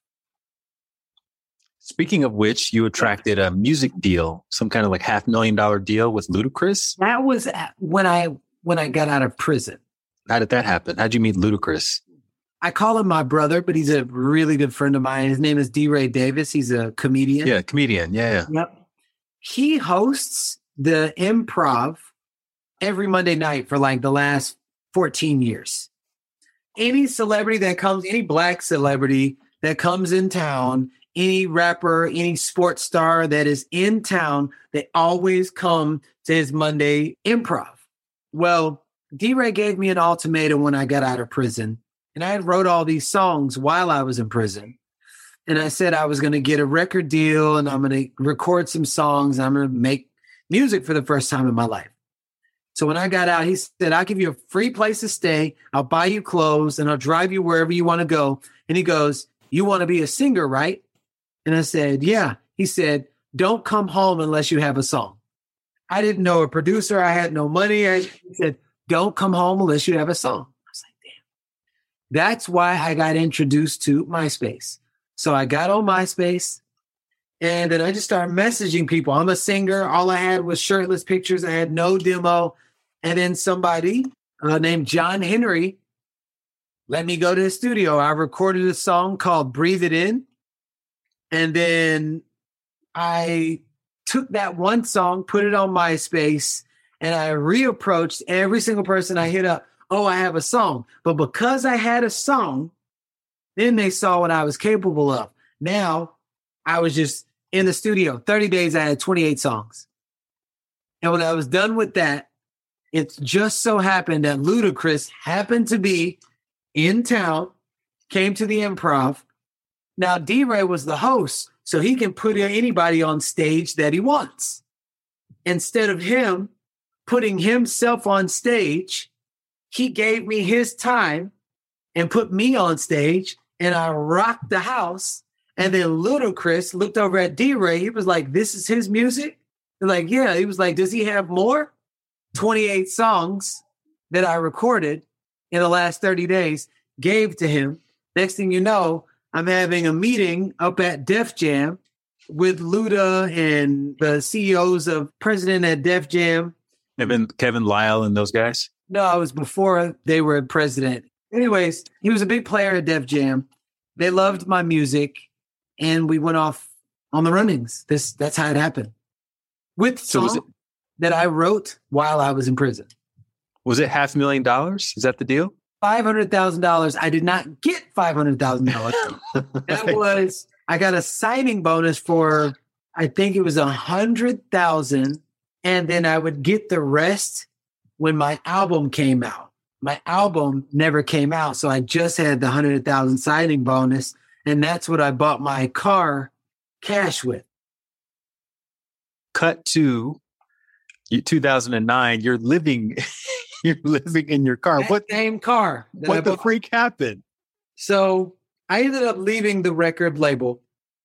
C: Speaking of which, you attracted a music deal, some kind of like $500,000 deal with Ludacris.
B: That was when I got out of prison.
C: How did that happen? How'd you meet Ludacris?
B: I call him my brother, but he's a really good friend of mine. His name is D-Ray Davis. He's a comedian.
C: Yeah, comedian. Yeah.
B: Yep. He hosts the Improv every Monday night for like the last 14 years. Any celebrity that comes, any black celebrity that comes in town any rapper, any sports star that is in town, they always come to his Monday improv. Well, D-Ray gave me an ultimatum when I got out of prison. And I had wrote all these songs while I was in prison. And I said I was going to get a record deal and I'm going to record some songs. I'm going to make music for the first time in my life. So when I got out, he said, I'll give you a free place to stay. I'll buy you clothes and I'll drive you wherever you want to go. And he goes, you want to be a singer, right? And I said, yeah. He said, don't come home unless you have a song. I didn't know a producer. I had no money. He said, don't come home unless you have a song. I was like, damn. That's why I got introduced to MySpace. So I got on MySpace and then I just started messaging people. I'm a singer. All I had was shirtless pictures. I had no demo. And then somebody named John Henry let me go to the studio. I recorded a song called Breathe It In. And then I took that one song, put it on MySpace, and I reapproached every single person I hit up. Oh, I have a song. But because I had a song, then they saw what I was capable of. Now I was just in the studio. 30 days, I had 28 songs. And when I was done with that, it just so happened that Ludacris happened to be in town, came to the Improv. Now, D-Ray was the host, so he can put anybody on stage that he wants. Instead of him putting himself on stage, he gave me his time and put me on stage, and I rocked the house. And then Ludacris looked over at D-Ray. He was like, this is his music? They're like, yeah. He was like, does he have more? 28 songs that I recorded in the last 30 days, gave to him. Next thing you know, I'm having a meeting up at Def Jam with Luda and the CEOs of President at Def Jam.
C: Kevin Lyle and those guys?
B: No, it was before they were president. Anyways, he was a big player at Def Jam. They loved my music, and we went off on the runnings. That's how it happened. With songs that I wrote while I was in prison.
C: Was it $500,000? Is that the deal?
B: $500,000. I did not get $500,000. I got a signing bonus for, I think it was $100,000. And then I would get the rest when my album came out. My album never came out. So I just had the $100,000 signing bonus. And that's what I bought my car cash with.
C: Cut to 2009. You're living in your car.
B: What same car?
C: What the freak happened?
B: So I ended up leaving the record label.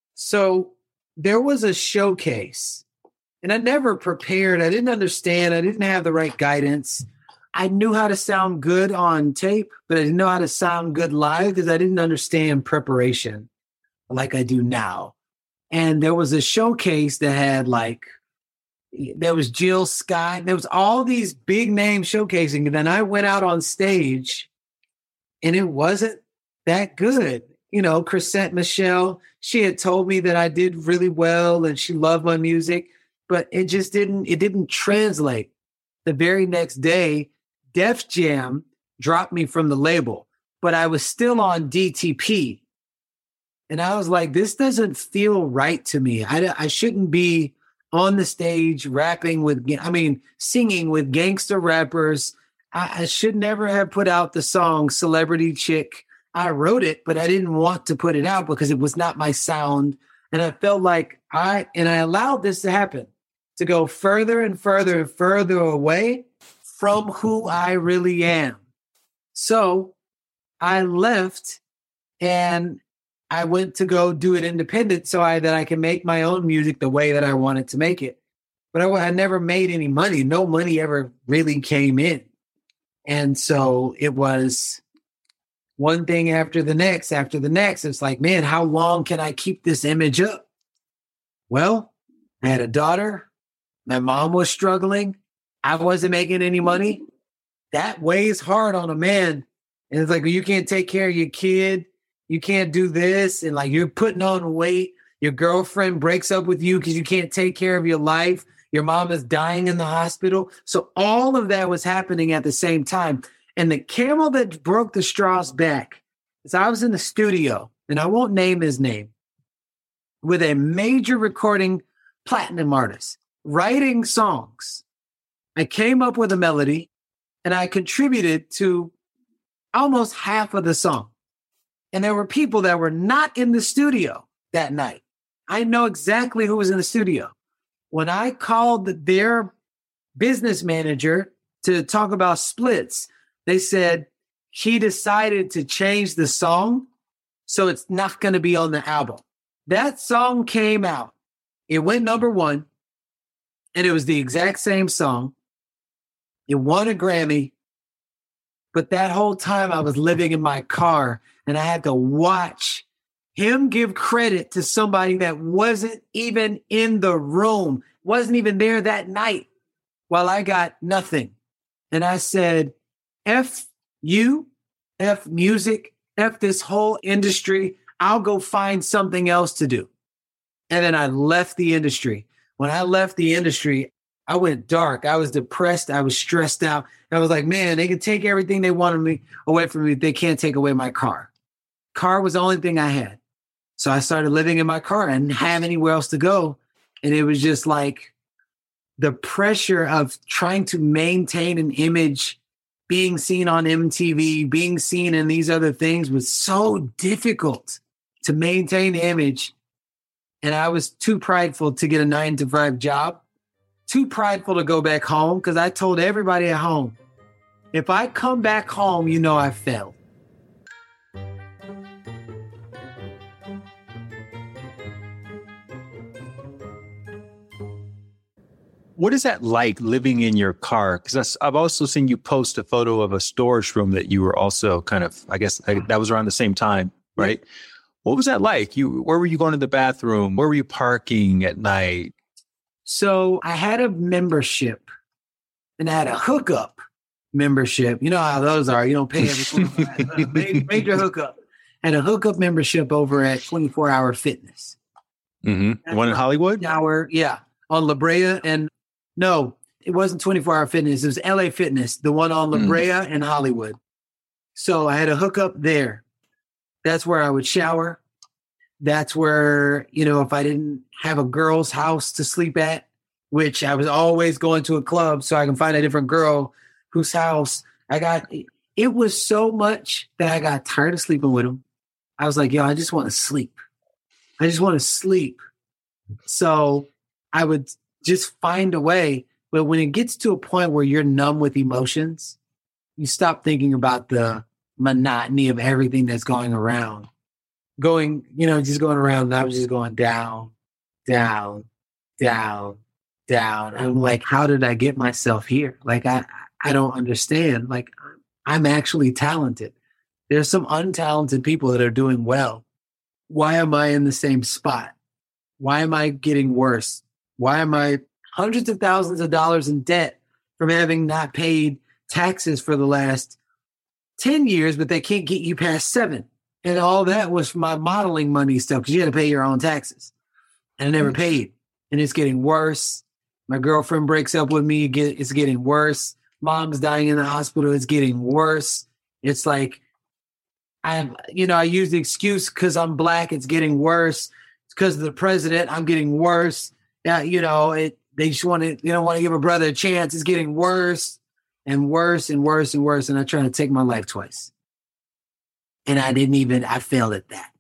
B: So there was a showcase and I never prepared. I didn't understand. I didn't have the right guidance. I knew how to sound good on tape, but I didn't know how to sound good live because I didn't understand preparation like I do now. And there was a showcase that had there was Jill Scott. There was all these big names showcasing. And then I went out on stage and it wasn't that good. You know, Chrisette Michelle, she had told me that I did really well and she loved my music, but it didn't translate. The very next day, Def Jam dropped me from the label, but I was still on DTP. And I was like, this doesn't feel right to me. I shouldn't be on the stage rapping singing with gangster rappers. I should never have put out the song Celebrity Chick. I wrote it, but I didn't want to put it out because it was not my sound. And I felt like I allowed this to happen, to go further and further and further away from who I really am. So I left and I went to go do it independent that I can make my own music the way that I wanted to make it. But I never made any money. No money ever really came in. And so it was one thing after the next. It's like, man, how long can I keep this image up? Well, I had a daughter. My mom was struggling. I wasn't making any money. That weighs hard on a man. And it's like, you can't take care of your kid. You can't do this. And you're putting on weight. Your girlfriend breaks up with you because you can't take care of your life. Your mom is dying in the hospital. So all of that was happening at the same time. And the camel that broke the straw's back is I was in the studio, and I won't name his name. with a major recording platinum artist, writing songs. I came up with a melody and I contributed to almost half of the song. And there were people that were not in the studio that night. I know exactly who was in the studio. When I called their business manager to talk about splits, they said he decided to change the song, so it's not going to be on the album. That song came out. It went number one, and it was the exact same song. It won a Grammy, but that whole time I was living in my car, and I had to watch him give credit to somebody that wasn't even in the room, wasn't even there that night, while I got nothing. And I said, F you, F music, F this whole industry. I'll go find something else to do. And then I left the industry. When I left the industry, I went dark. I was depressed. I was stressed out. I was like, man, they can take everything they wanted me away from me. They can't take away my car. Car was the only thing I had. So I started living in my car and didn't have anywhere else to go. And it was just like the pressure of trying to maintain an image, being seen on MTV, being seen in these other things was so difficult to maintain the image. And I was too prideful to get a 9-to-5 job, too prideful to go back home, because I told everybody at home, if I come back home, you know I failed.
C: What is that like living in your car? Because I've also seen you post a photo of a storage room that you were also kind of, I guess that was around the same time, right? Yeah. What was that like? Where were you going to the bathroom? Where were you parking at night?
B: So I had a membership and I had a hookup membership. You know how those are. You don't pay every major hookup. And a hookup membership over at 24 Hour Fitness.
C: Mm-hmm. The one in Hollywood?
B: Yeah. On La Brea. And no, it wasn't 24 Hour Fitness. It was LA Fitness, the one on La Brea and Hollywood. So I had a hookup there. That's where I would shower. That's where, if I didn't have a girl's house to sleep at, which I was always going to a club so I can find a different girl whose house it was so much that I got tired of sleeping with them. I was like, I just want to sleep. I just want to sleep. So I would just find a way. But when it gets to a point where you're numb with emotions, you stop thinking about the monotony of everything that's going around. Just going around, and I was just going down, down, down, down. I'm like, how did I get myself here? Like, I don't understand. Like, I'm actually talented. There's some untalented people that are doing well. Why am I in the same spot? Why am I getting worse? Why am I hundreds of thousands of dollars in debt from having not paid taxes for the last 10 years, but they can't get you past 7? And all that was for my modeling money stuff, because you had to pay your own taxes. And I never paid. And it's getting worse. My girlfriend breaks up with me. It's getting worse. Mom's dying in the hospital. It's getting worse. It's like, I use the excuse because I'm Black. It's getting worse. It's because of the president. I'm getting worse. Yeah, they just want to, they don't want to give a brother a chance. It's getting worse and worse and worse and worse. And I tried to take my life twice. And I failed at that.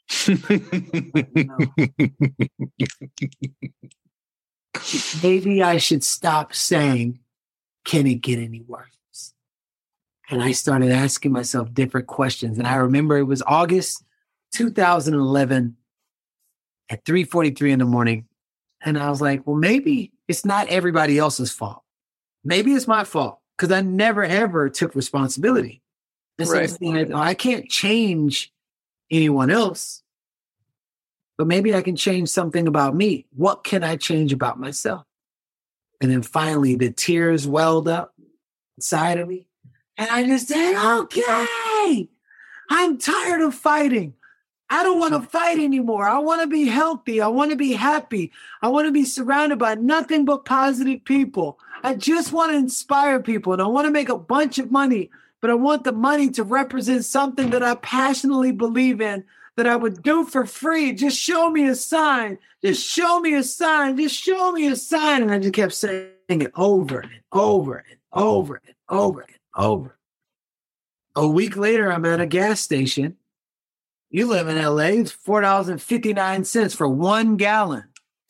B: Maybe I should stop saying, can it get any worse? And I started asking myself different questions. And I remember it was August 2011 at 3:43 in the morning. And I was like, well, maybe it's not everybody else's fault. Maybe it's my fault, because I never, ever took responsibility. Right. I can't change anyone else, but maybe I can change something about me. What can I change about myself? And then finally the tears welled up inside of me. And I just said, okay, I'm tired of fighting. I don't want to fight anymore. I want to be healthy. I want to be happy. I want to be surrounded by nothing but positive people. I just want to inspire people, and I want to make a bunch of money, but I want the money to represent something that I passionately believe in, that I would do for free. Just show me a sign. Just show me a sign. Just show me a sign. And I just kept saying it over and over and over and over and over. A week later, I'm at a gas station. You live in LA, it's $4.59 for 1 gallon.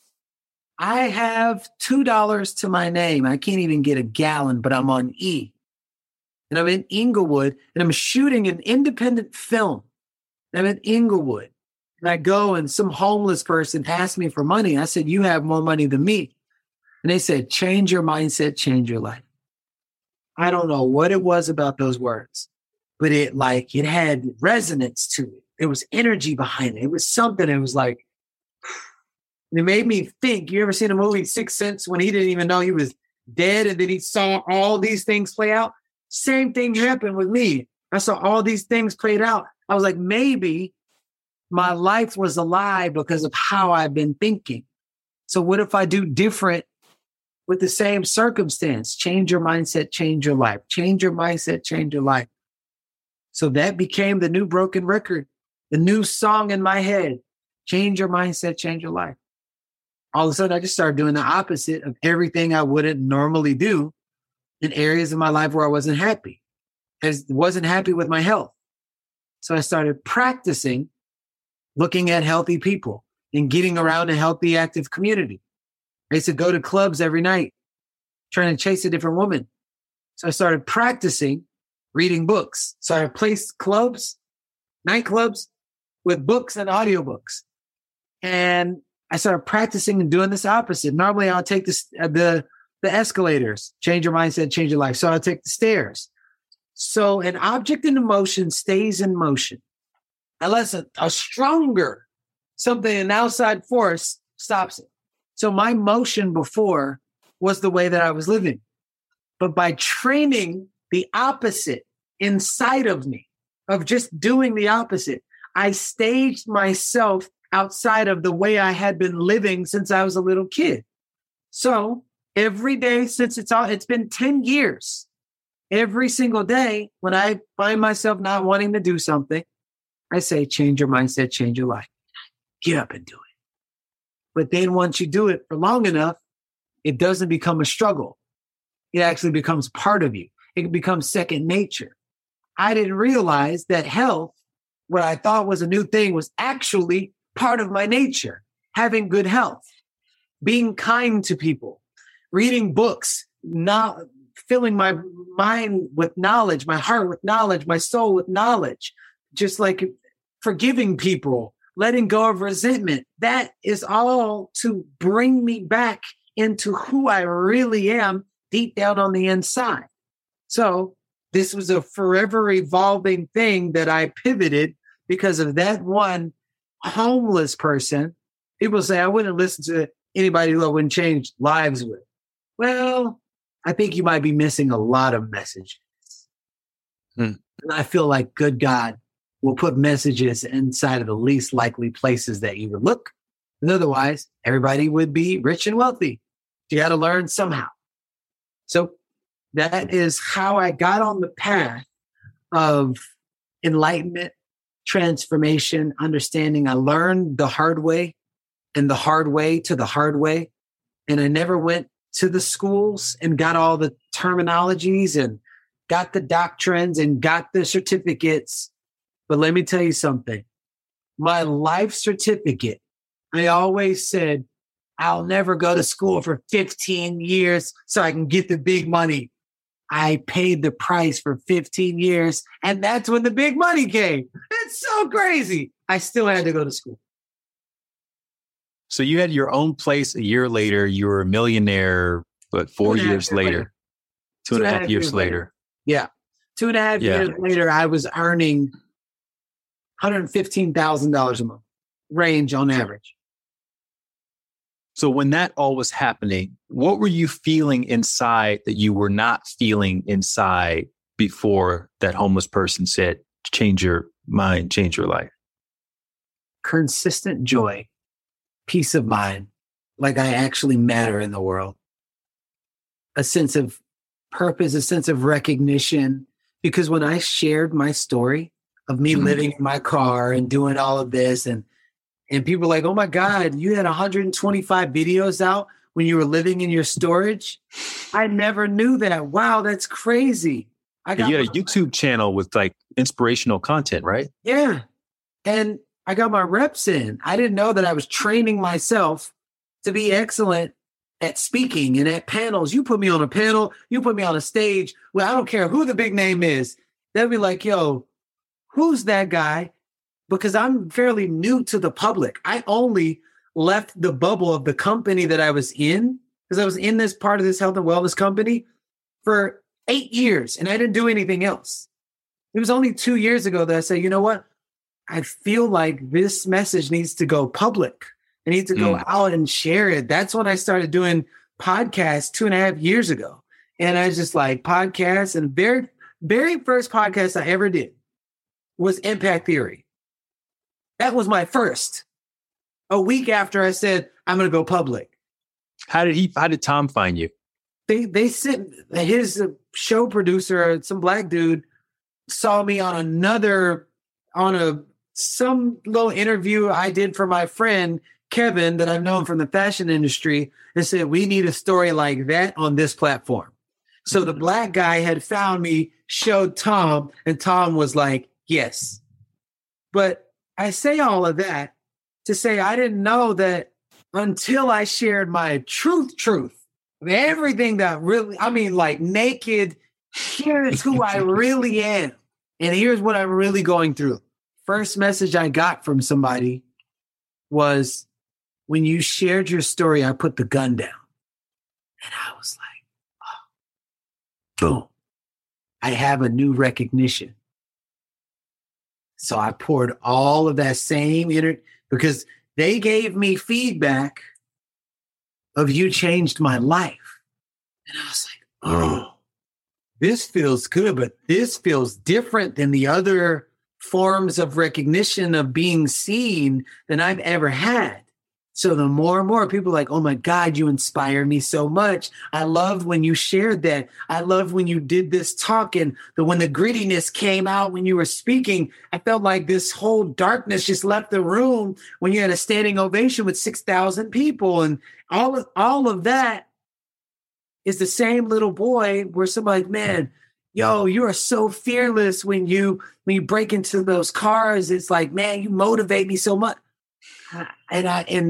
B: I have $2 to my name. I can't even get a gallon, but I'm on E. And I'm in Inglewood, and I'm shooting an independent film. I'm in Inglewood. And I go, and some homeless person asked me for money. I said, you have more money than me. And they said, change your mindset, change your life. I don't know what it was about those words, but it had resonance to it. There was energy behind it. It was something. It was like, it made me think. You ever seen the movie Sixth Sense when he didn't even know he was dead and then he saw all these things play out? Same thing happened with me. I saw all these things played out. I was like, maybe my life was alive because of how I've been thinking. So what if I do different with the same circumstance? Change your mindset, change your life. Change your mindset, change your life. So that became the new broken record, the new song in my head. Change your mindset, change your life. All of a sudden, I just started doing the opposite of everything I wouldn't normally do in areas of my life where I wasn't happy. I wasn't happy with my health. So I started practicing looking at healthy people and getting around a healthy, active community. I used to go to clubs every night trying to chase a different woman. So I started practicing reading books. So I replaced clubs, nightclubs, with books and audiobooks. And I started practicing and doing this opposite. Normally I'll take the escalators, change your mindset, change your life. So I'll take the stairs. So an object in motion stays in motion unless a stronger something, an outside force stops it. So my motion before was the way that I was living. But by training the opposite inside of me, of just doing the opposite, I staged myself outside of the way I had been living since I was a little kid. So every day since it's been 10 years, every single day when I find myself not wanting to do something, I say, change your mindset, change your life. Get up and do it. But then once you do it for long enough, it doesn't become a struggle. It actually becomes part of you. It becomes second nature. I didn't realize that health, what I thought was a new thing, was actually part of my nature. Having good health, being kind to people, reading books, not filling my mind with knowledge, my heart with knowledge, my soul with knowledge, just like forgiving people, letting go of resentment. That is all to bring me back into who I really am deep down on the inside. So this was a forever evolving thing that I pivoted because of that one homeless person. People say, I wouldn't listen to anybody who I wouldn't change lives with. Well, I think you might be missing a lot of messages. And I feel like good God will put messages inside of the least likely places that you would look. And otherwise, everybody would be rich and wealthy. You got to learn somehow. So that is how I got on the path of enlightenment, transformation, understanding. I learned the hard way and the hard way to the hard way. And I never went to the schools and got all the terminologies and got the doctrines and got the certificates. But let me tell you something. My life certificate, I always said, I'll never go to school for 15 years so I can get the big money. I paid the price for 15 years, and that's when the big money came. It's so crazy. I still had to go to school.
C: So you had your own place a year later. You were a millionaire, but 4 years later, 2.5 years later.
B: Yeah. 2.5 years later, I was earning $115,000 a month range on average.
C: So when that all was happening, what were you feeling inside that you were not feeling inside before that homeless person said, change your mind, change your life?
B: Consistent joy, peace of mind, like I actually matter in the world. A sense of purpose, a sense of recognition. Because when I shared my story of me living in my car and doing all of this. And people are like, oh my God, you had 125 videos out when you were living in your storage? I never knew that. Wow, that's crazy.
C: You had a YouTube channel with like inspirational content, right?
B: Yeah. And I got my reps in. I didn't know that I was training myself to be excellent at speaking and at panels. You put me on a panel, you put me on a stage. Well, I don't care who the big name is. They'll be like, yo, who's that guy? Because I'm fairly new to the public. I only left the bubble of the company that I was in, because I was in this part of this health and wellness company for 8 years and I didn't do anything else. It was only 2 years ago that I said, you know what? I feel like this message needs to go public. I need to go out and share it. That's when I started doing podcasts 2.5 years ago. And I was just like, podcasts, and very first podcast I ever did was Impact Theory. That was my first. A week after I said, I'm going to go public.
C: How did Tom find you?
B: They sent his show producer, some black dude, saw me on some little interview I did for my friend Kevin that I've known from the fashion industry, and said, we need a story like that on this platform. So the black guy had found me, showed Tom, and Tom was like, yes. But I say all of that to say I didn't know that until I shared my truth, everything that really, I mean, like naked, here's who I really am. And here's what I'm really going through. First message I got from somebody was, when you shared your story, I put the gun down. And I was like, oh, boom. I have a new recognition. So I poured all of that same because they gave me feedback of, you changed my life. And I was like, oh, this feels good, but this feels different than the other forms of recognition of being seen than I've ever had. So the more and more people are like, oh my God, you inspire me so much. I love when you shared that. I love when you did this talk, and when the grittiness came out when you were speaking, I felt like this whole darkness just left the room when you had a standing ovation with 6,000 people. And all of that is the same little boy where somebody's, man, yo, you are so fearless when you break into those cars. It's like, man, you motivate me so much. And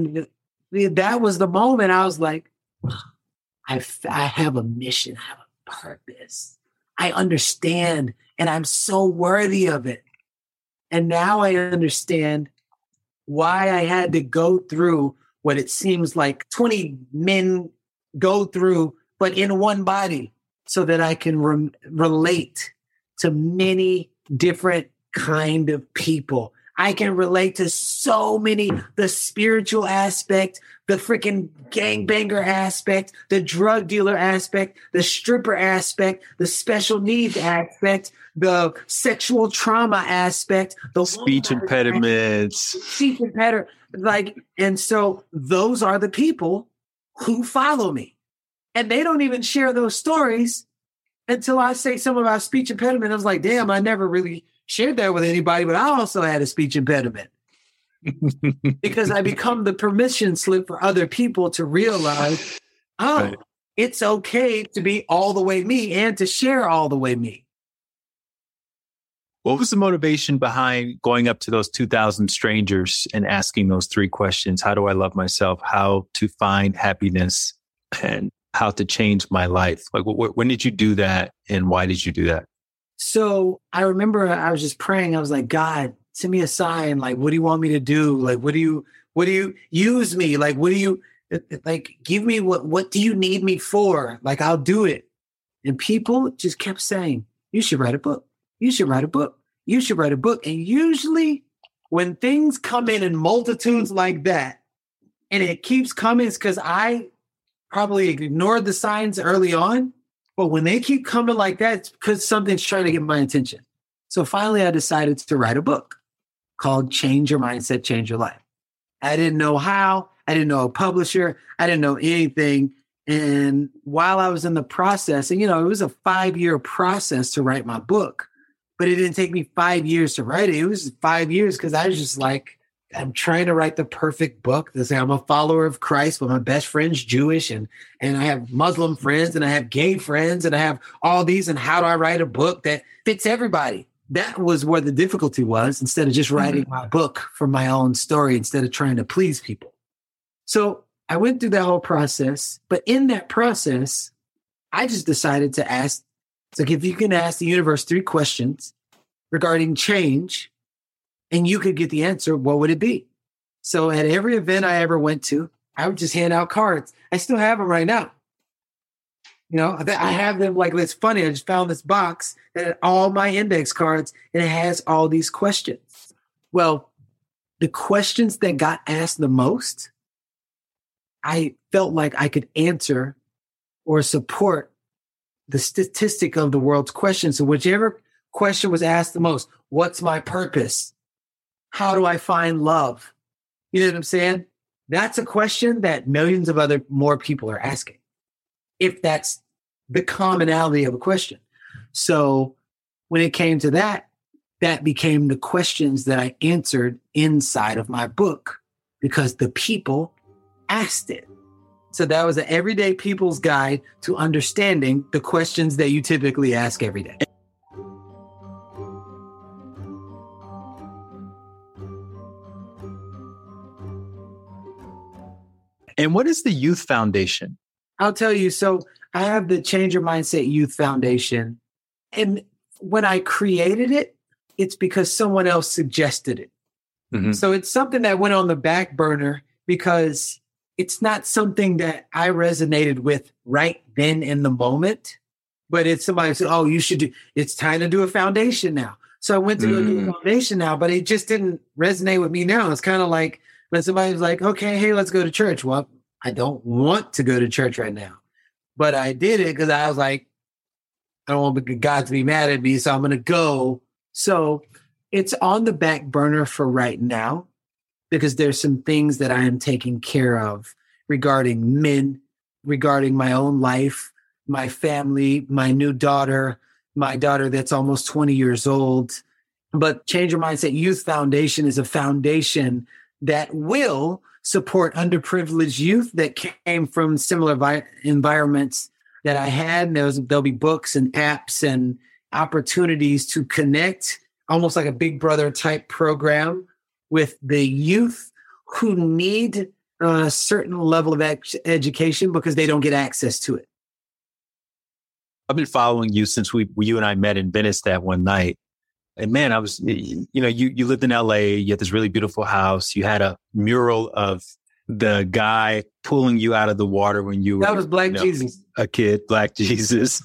B: that was the moment I was like, I have a mission. I have a purpose. I understand, and I'm so worthy of it. And now I understand why I had to go through what it seems like 20 men go through, but in one body, so that I can relate to many different kind of people. I can relate to so many, the spiritual aspect, the freaking gangbanger aspect, the drug dealer aspect, the stripper aspect, the special needs aspect, the sexual trauma aspect, the
C: speech impediments.
B: And so those are the people who follow me. And they don't even share those stories until I say something about speech impediment. I was like, damn, I never really shared that with anybody, but I also had a speech impediment. Because I become the permission slip for other people to realize, right, it's okay to be all the way me and to share all the way me.
C: What was the motivation behind going up to those 2,000 strangers and asking those 3 questions? How do I love myself? How to find happiness? And how to change my life? Like, when did you do that, and why did you do that?
B: So I remember I was just praying. I was like, God, send me a sign. Like, what do you want me to do? Like, what do you use me? Like, give me what do you need me for? Like, I'll do it. And people just kept saying, you should write a book. You should write a book. You should write a book. And usually when things come in multitudes like that, and it keeps coming, it's because I probably ignored the signs early on. But when they keep coming like that, it's because something's trying to get my attention. So finally, I decided to write a book called Change Your Mindset, Change Your Life. I didn't know how. I didn't know a publisher. I didn't know anything. And while I was in the process, and it was a 5-year process to write my book, But it didn't take me 5 years to write it. It was 5 years because I was just like, I'm trying to write the perfect book. They say I'm a follower of Christ, but my best friend's Jewish, and I have Muslim friends, and I have gay friends, and I have all these. And how do I write a book that fits everybody? That was where the difficulty was, instead of just writing my book from my own story, instead of trying to please people. So I went through that whole process. But in that process, I just decided to ask, it's like, if you can ask the universe 3 questions regarding change and you could get the answer, what would it be? So at every event I ever went to, I would just hand out cards. I still have them right now. You know, I have them, like, it's funny. I just found this box that had all my index cards, and it has all these questions. Well, the questions that got asked the most, I felt like I could answer or support the statistic of the world's questions. So whichever question was asked the most, what's my purpose? How do I find love? You know what I'm saying? That's a question that millions of more people are asking, if that's the commonality of a question. So when it came to that, that became the questions that I answered inside of my book, because the people asked it. So that was an everyday people's guide to understanding the questions that you typically ask every day.
C: And what is the Youth Foundation?
B: I'll tell you. So I have the Change Your Mindset Youth Foundation. And when I created it, it's because someone else suggested it. Mm-hmm. So it's something that went on the back burner because it's not something that I resonated with right then in the moment, but it's somebody said, oh, it's time to do a foundation now. So I went to go do a foundation now, but it just didn't resonate with me now. It's kind of like when somebody was like, okay, hey, let's go to church. Well, I don't want to go to church right now, but I did it because I was like, I don't want God to be mad at me, so I'm going to go. So it's on the back burner for right now, because there's some things that I am taking care of regarding men, regarding my own life, my family, my new daughter, my daughter that's almost 20 years old. But Change Your Mindset Youth Foundation is a foundation that will support underprivileged youth that came from similar environments that I had. There'll be books and apps and opportunities to connect, almost like a Big Brother type program, with the youth who need a certain level of education because they don't get access to it.
C: I've been following you since you and I met in Venice that one night. And man, you lived in LA, you had this really beautiful house. You had a mural of the guy pulling you out of the water when you were—
B: That was Black Jesus.
C: A kid, Black Jesus.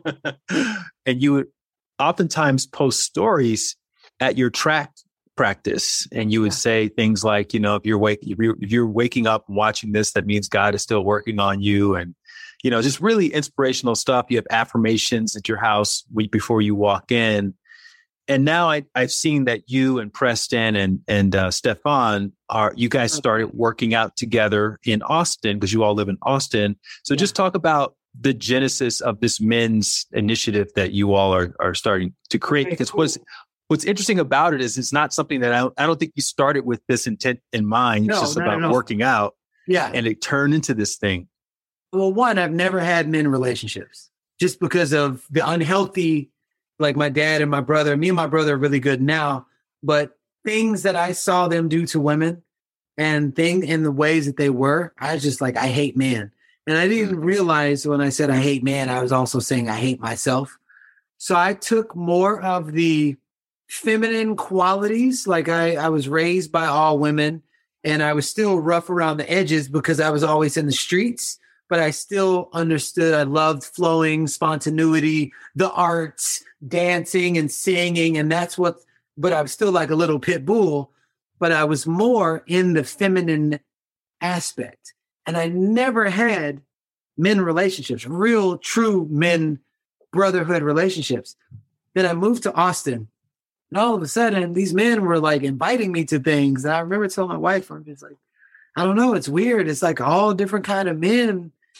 C: And you would oftentimes post stories at your track practice. And you would say things like, if you're waking up and watching this, that means God is still working on you. And, just really inspirational stuff. You have affirmations at your house before you walk in. And now I've seen that you and Preston and Stefan you guys started working out together in Austin, because you all live in Austin. So just talk about the genesis of this men's initiative that you all are starting to create. Because what's interesting about it is it's not something that I don't think you started with this intent in mind. It's just about working out.
B: Yeah.
C: And it turned into this thing.
B: Well, one, I've never had men relationships just because of the unhealthy, like my dad and my brother. Me and my brother are really good now, but things that I saw them do to women and things in the ways that they were, I was just like, I hate men. And I didn't realize when I said I hate man, I was also saying I hate myself. So I took more of the feminine qualities. Like I was raised by all women, and I was still rough around the edges because I was always in the streets, but I still understood. I loved flowing, spontaneity, the arts, dancing and singing. And but I was still like a little pit bull, but I was more in the feminine aspect. And I never had men relationships, real, true men, brotherhood relationships. Then I moved to Austin, and all of a sudden these men were like inviting me to things. And I remember telling my wife, I'm just like, I don't know, it's weird. It's like all different kind of men.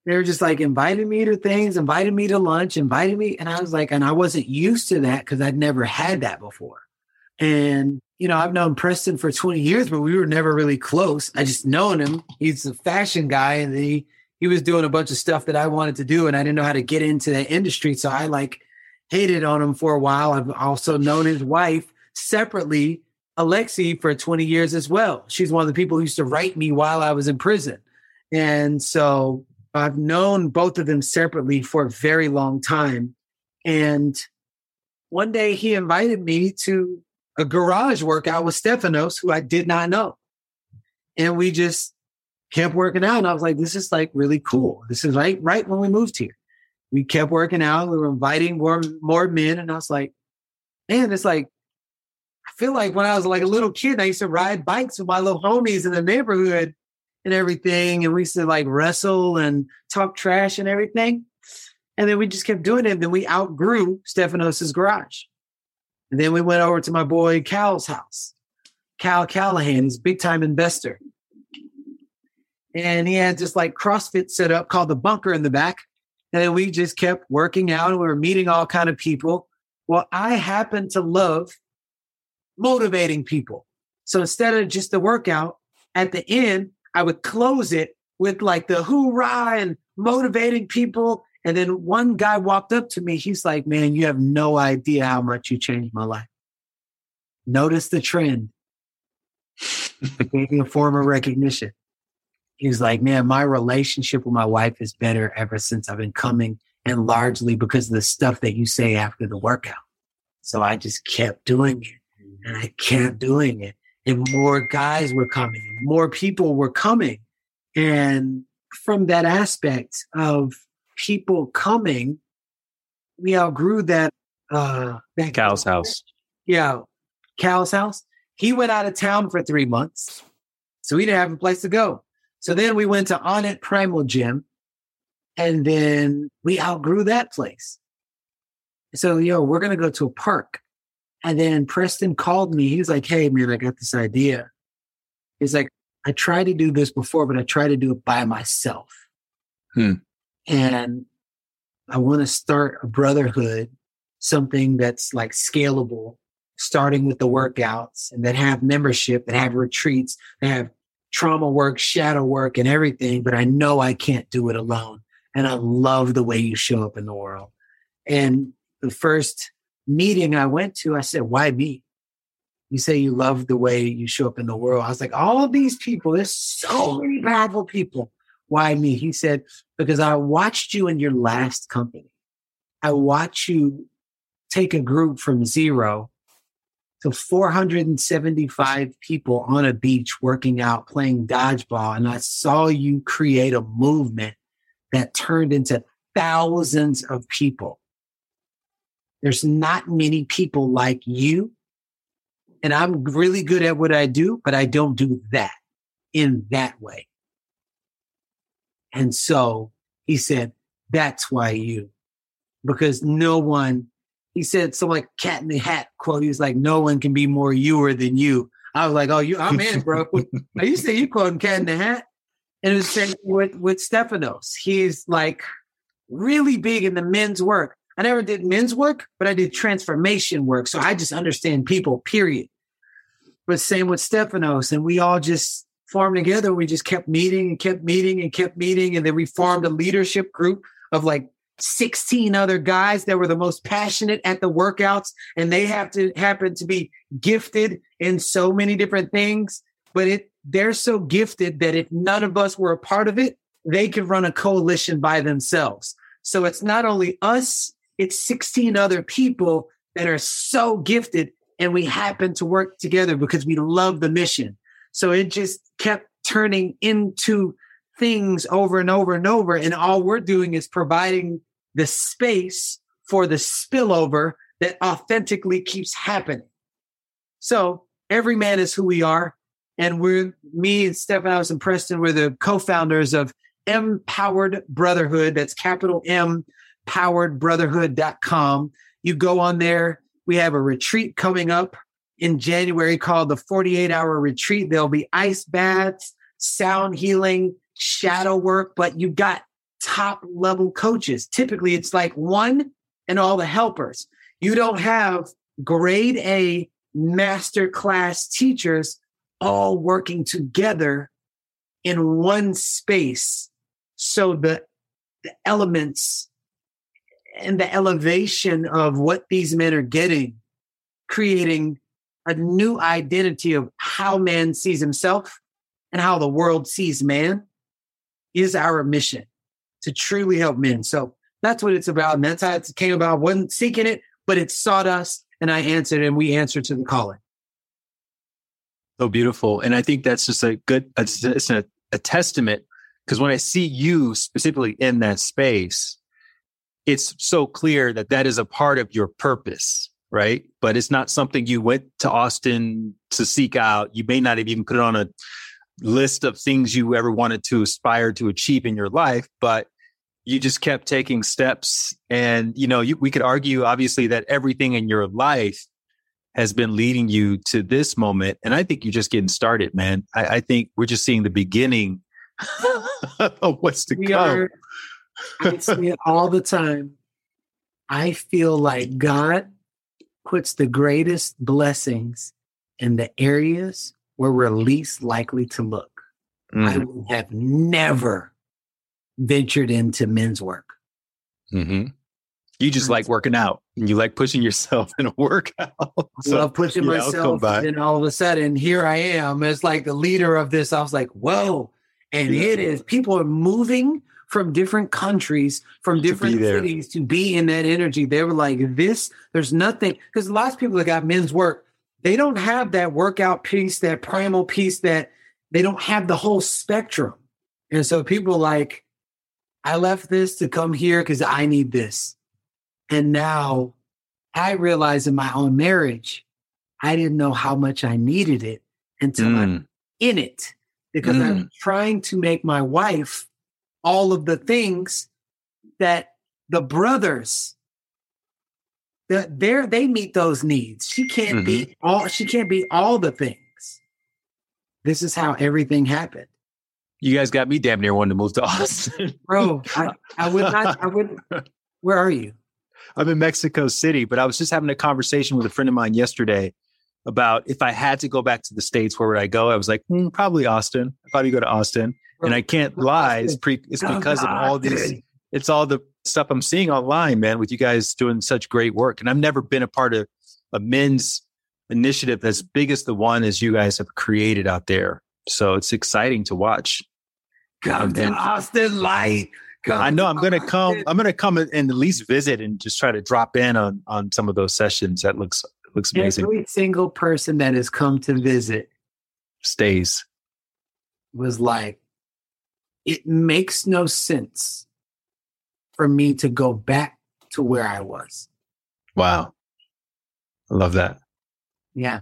B: They were just like inviting me to things, inviting me to lunch, inviting me. And I was like, and I wasn't used to that because I'd never had that before. And, I've known Preston for 20 years, but we were never really close. I just known him. He's a fashion guy, and he was doing a bunch of stuff that I wanted to do, and I didn't know how to get into that industry. So I hated on him for a while. I've also known his wife separately, Alexi, for 20 years as well. She's one of the people who used to write me while I was in prison. And so I've known both of them separately for a very long time. And one day he invited me to a garage workout with Stefanos, who I did not know. And we just kept working out. And I was like, this is really cool. This is right when we moved here. We kept working out. We were inviting more men. And I was like, man, it's I feel like when I was a little kid, I used to ride bikes with my little homies in the neighborhood and everything. And we used to wrestle and talk trash and everything. And then we just kept doing it. And then we outgrew Stefanos' garage. And then we went over to my boy Cal's house. Cal Callahan, he's a big time investor. And he had just CrossFit set up called the Bunker in the back. And then we just kept working out and we were meeting all kind of people. Well, I happen to love motivating people. So instead of just the workout, at the end, I would close it with the hoorah and motivating people. And then one guy walked up to me. He's like, man, you have no idea how much you changed my life. Notice the trend. Gave me a form of recognition. He was like, man, my relationship with my wife is better ever since I've been coming, and largely because of the stuff that you say after the workout. So I just kept doing it, and I kept doing it. And more guys were coming, more people were coming. And from that aspect of people coming, we outgrew that.
C: Cal's house.
B: Yeah, Cal's house. He went out of town for 3 months, so we didn't have a place to go. So then we went to Onnit Primal Gym, and then we outgrew that place. So, we're going to go to a park. And then Preston called me. He was like, hey, man, I got this idea. He's like, I tried to do this before, but I tried to do it by myself. And I want to start a brotherhood, something that's scalable, starting with the workouts, and that have membership, that have retreats, that have trauma work, shadow work, and everything. But I know I can't do it alone. And I love the way you show up in the world. And the first meeting I went to, I said, why me? You say you love the way you show up in the world. I was like, all of these people, there's so many powerful people. Why me? He said, because I watched you in your last company. I watched you take a group from 0 to 475 people on a beach working out, playing dodgeball. And I saw you create a movement that turned into thousands of people. There's not many people like you. And I'm really good at what I do, but I don't do that in that way. And so he said, that's why you, because no one, he said, some cat in the hat quote. He was like, no one can be more youer than you. I was like, oh, I'm in, bro. I used to say you quoting cat in the hat. And it was saying with Stefanos, he's really big in the men's work. I never did men's work, but I did transformation work. So I just understand people, period. But same with Stefanos. And we all just formed together. We just kept meeting and kept meeting and kept meeting. And then we formed a leadership group of 16 other guys that were the most passionate at the workouts. And they happen to be gifted in so many different things. But they're so gifted that if none of us were a part of it, they could run a coalition by themselves. So it's not only us, it's 16 other people that are so gifted, and we happen to work together because we love the mission. So it just kept turning into things over and over and over. And all we're doing is providing the space for the spillover that authentically keeps happening. So every man is who we are. And me and Stefanos and Preston, we're the co-founders of Empowered Brotherhood. That's capital M, poweredbrotherhood.com. You go on there. We have a retreat coming up in January called the 48-hour retreat. There'll be ice baths, sound healing, shadow work, but you got top level coaches. Typically, it's like one and all the helpers. You don't have grade A master class teachers all working together in one space. So the elements and the elevation of what these men are getting, creating a new identity of how man sees himself and how the world sees man, is our mission to truly help men. So that's what it's about. And that's how it came about. I wasn't seeking it, but it sought us, and I answered, and we answered to the calling.
C: So beautiful. And I think that's just it's a testament, because when I see you specifically in that space, it's so clear that that is a part of your purpose, right? But it's not something you went to Austin to seek out. You may not have even put it on a list of things you ever wanted to aspire to achieve in your life, but you just kept taking steps. And, we could argue, obviously, that everything in your life has been leading you to this moment. And I think you're just getting started, man. I think we're just seeing the beginning of what's to come.
B: I see it all the time. I feel like God puts the greatest blessings in the areas where we're least likely to look. I would have never ventured into men's work.
C: Mm-hmm. You just like working out, and you like pushing yourself in a workout.
B: I love pushing myself. And then all of a sudden, here I am as like the leader of this. I was like, whoa. And it is, people are moving from different countries, from different cities to be in that energy. They were like, there's nothing, because a lot of people that got men's work, they don't have that workout piece, that primal piece, that they don't have the whole spectrum. And so people are like, I left this to come here because I need this. And now I realize in my own marriage, I didn't know how much I needed it until I'm in it, because I'm trying to make my wife all of the things that the brothers, they meet those needs. She can't be all the things. This is how everything happened.
C: You guys got me damn near wanting to move to Austin.
B: Bro, I wouldn't. Where are you?
C: I'm in Mexico City, but I was just having a conversation with a friend of mine yesterday about if I had to go back to the States, where would I go? I was like, probably Austin. I'd probably go to Austin. And I can't lie. It's because of all these, it's all the stuff I'm seeing online, man, with you guys doing such great work. And I've never been a part of a men's initiative as big as the one as you guys have created out there. So it's exciting to watch.
B: Come to Austin Light.
C: I know I'm going to come and at least visit and just try to drop in on some of those sessions. That looks amazing.
B: Every single person that has come to visit
C: stays.
B: Was like, it makes no sense for me to go back to where I was.
C: Wow. I love that.
B: Yeah.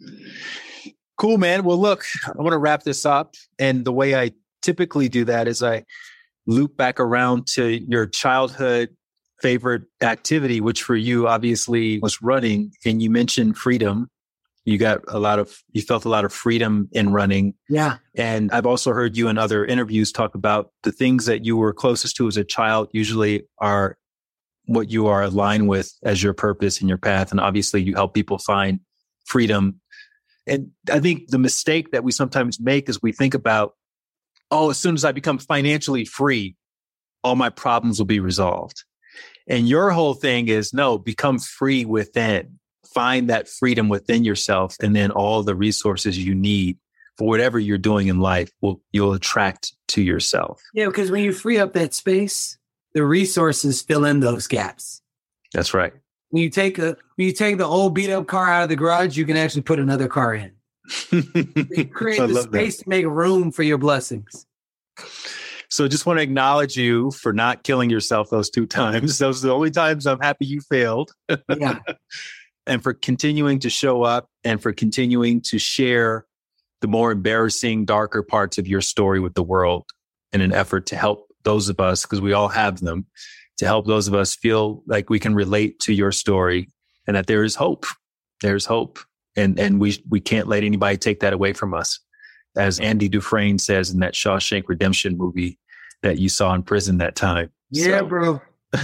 C: Cool, man. Well, look, I want to wrap this up. And the way I typically do that is I loop back around to your childhood favorite activity, which for you obviously was running. And you mentioned freedom. You felt a lot of freedom in running.
B: Yeah.
C: And I've also heard you in other interviews talk about the things that you were closest to as a child usually are what you are aligned with as your purpose and your path. And obviously you help people find freedom. And I think the mistake that we sometimes make is we think about, as soon as I become financially free, all my problems will be resolved. And your whole thing is, no, become free within. Find that freedom within yourself, and then all the resources you need for whatever you're doing in life you'll attract to yourself.
B: Yeah, because when you free up that space, the resources fill in those gaps.
C: That's right.
B: When you take the old beat up car out of the garage, you can actually put another car in. You create the space to make room for your blessings.
C: So just want to acknowledge you for not killing yourself those 2 times. Those are the only times I'm happy you failed.
B: Yeah.
C: And for continuing to show up and for continuing to share the more embarrassing, darker parts of your story with the world in an effort to help those of us, because we all have them, to help those of us feel like we can relate to your story and that there is hope. There's hope. And we can't let anybody take that away from us. As Andy Dufresne says in that Shawshank Redemption movie, that you saw in prison that time.
B: Yeah,
C: So-
B: bro.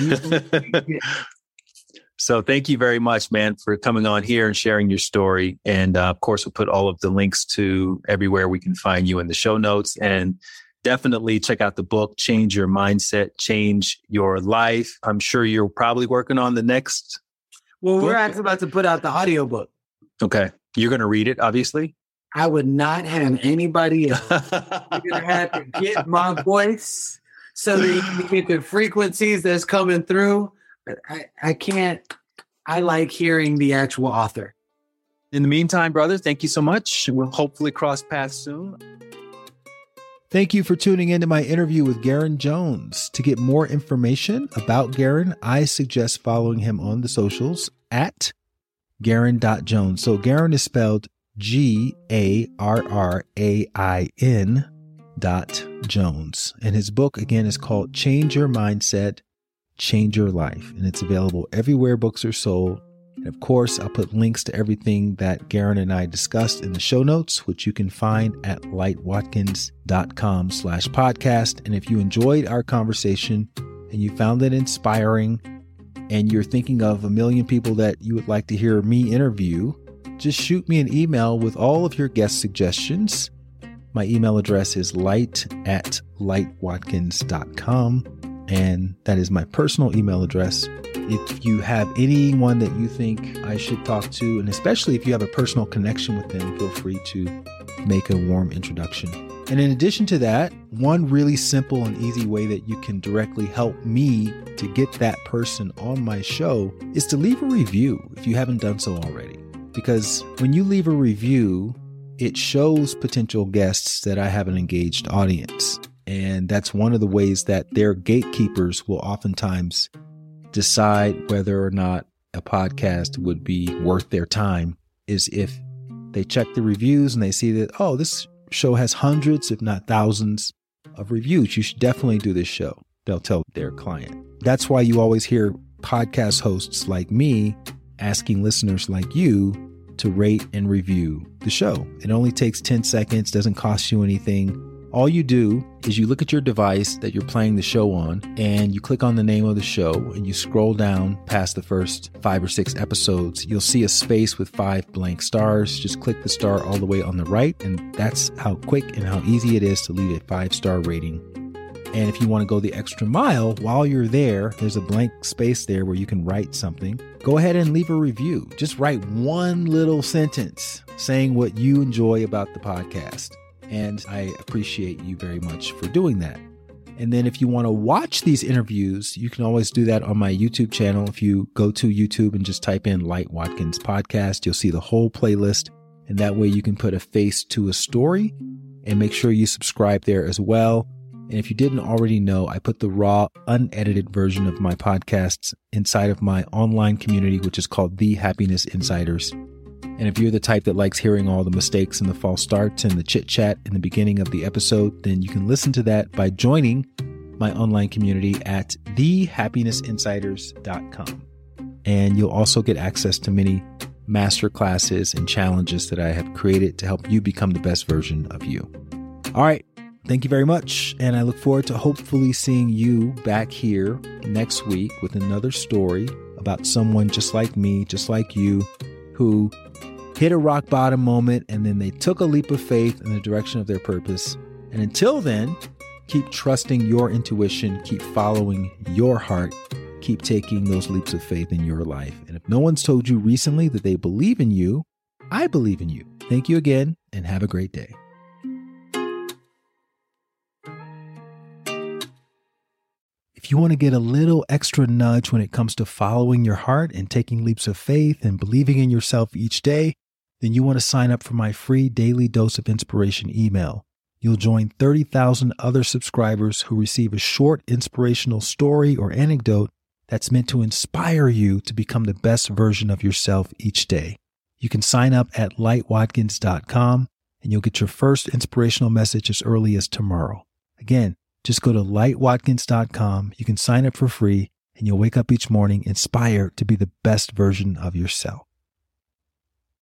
C: So thank you very much, man, for coming on here and sharing your story. And of course, we'll put all of the links to everywhere we can find you in the show notes. And definitely check out the book, Change Your Mindset, Change Your Life. I'm sure you're probably working on the next.
B: Well, we're
C: book.
B: actually about to put out the audiobook.
C: Okay. You're going to read it, obviously.
B: I would not have anybody else. You're going to have to get my voice so that you can get the frequencies that's coming through. But I can't. I like hearing the actual author.
C: In the meantime, brother, thank you so much. We'll hopefully cross paths soon.
A: Thank you for tuning into my interview with Garin Jones. To get more information about Garin, I suggest following him on the socials at Garin.Jones. So Garin is spelled GARRAIN.Jones. And his book, again, is called Change Your Mindset, Change Your Life. And it's available everywhere books are sold. And of course, I'll put links to everything that Garin and I discussed in the show notes, which you can find at lightwatkins.com/podcast. And if you enjoyed our conversation and you found it inspiring and you're thinking of a million people that you would like to hear me interview, just shoot me an email with all of your guest suggestions. My email address is light@lightwatkins.com. And that is my personal email address. If you have anyone that you think I should talk to, and especially if you have a personal connection with them, feel free to make a warm introduction. And in addition to that, one really simple and easy way that you can directly help me to get that person on my show is to leave a review if you haven't done so already. Because when you leave a review, it shows potential guests that I have an engaged audience. And that's one of the ways that their gatekeepers will oftentimes decide whether or not a podcast would be worth their time, is if they check the reviews and they see that, oh, this show has hundreds, if not thousands of reviews. You should definitely do this show. They'll tell their client. That's why you always hear podcast hosts like me asking listeners like you to rate and review the show. It only takes 10 seconds, doesn't cost you anything. All you do is you look at your device that you're playing the show on and you click on the name of the show and you scroll down past the first 5 or 6 episodes. You'll see a space with 5 blank stars. Just click the star all the way on the right, and that's how quick and how easy it is to leave a 5-star rating. And if you want to go the extra mile, while you're there, there's a blank space there where you can write something. Go ahead and leave a review. Just write one little sentence saying what you enjoy about the podcast. And I appreciate you very much for doing that. And then if you want to watch these interviews, you can always do that on my YouTube channel. If you go to YouTube and just type in Light Watkins Podcast, you'll see the whole playlist. And that way you can put a face to a story, and make sure you subscribe there as well. And if you didn't already know, I put the raw, unedited version of my podcasts inside of my online community, which is called The Happiness Insiders. And if you're the type that likes hearing all the mistakes and the false starts and the chit chat in the beginning of the episode, then you can listen to that by joining my online community at thehappinessinsiders.com. And you'll also get access to many master classes and challenges that I have created to help you become the best version of you. All right. Thank you very much. And I look forward to hopefully seeing you back here next week with another story about someone just like me, just like you, who hit a rock bottom moment and then they took a leap of faith in the direction of their purpose. And until then, keep trusting your intuition, keep following your heart, keep taking those leaps of faith in your life. And if no one's told you recently that they believe in you, I believe in you. Thank you again and have a great day. If you want to get a little extra nudge when it comes to following your heart and taking leaps of faith and believing in yourself each day, then you want to sign up for my free daily dose of inspiration email. You'll join 30,000 other subscribers who receive a short inspirational story or anecdote that's meant to inspire you to become the best version of yourself each day. You can sign up at lightwatkins.com and you'll get your first inspirational message as early as tomorrow. Again, just go to lightwatkins.com. You can sign up for free and you'll wake up each morning inspired to be the best version of yourself.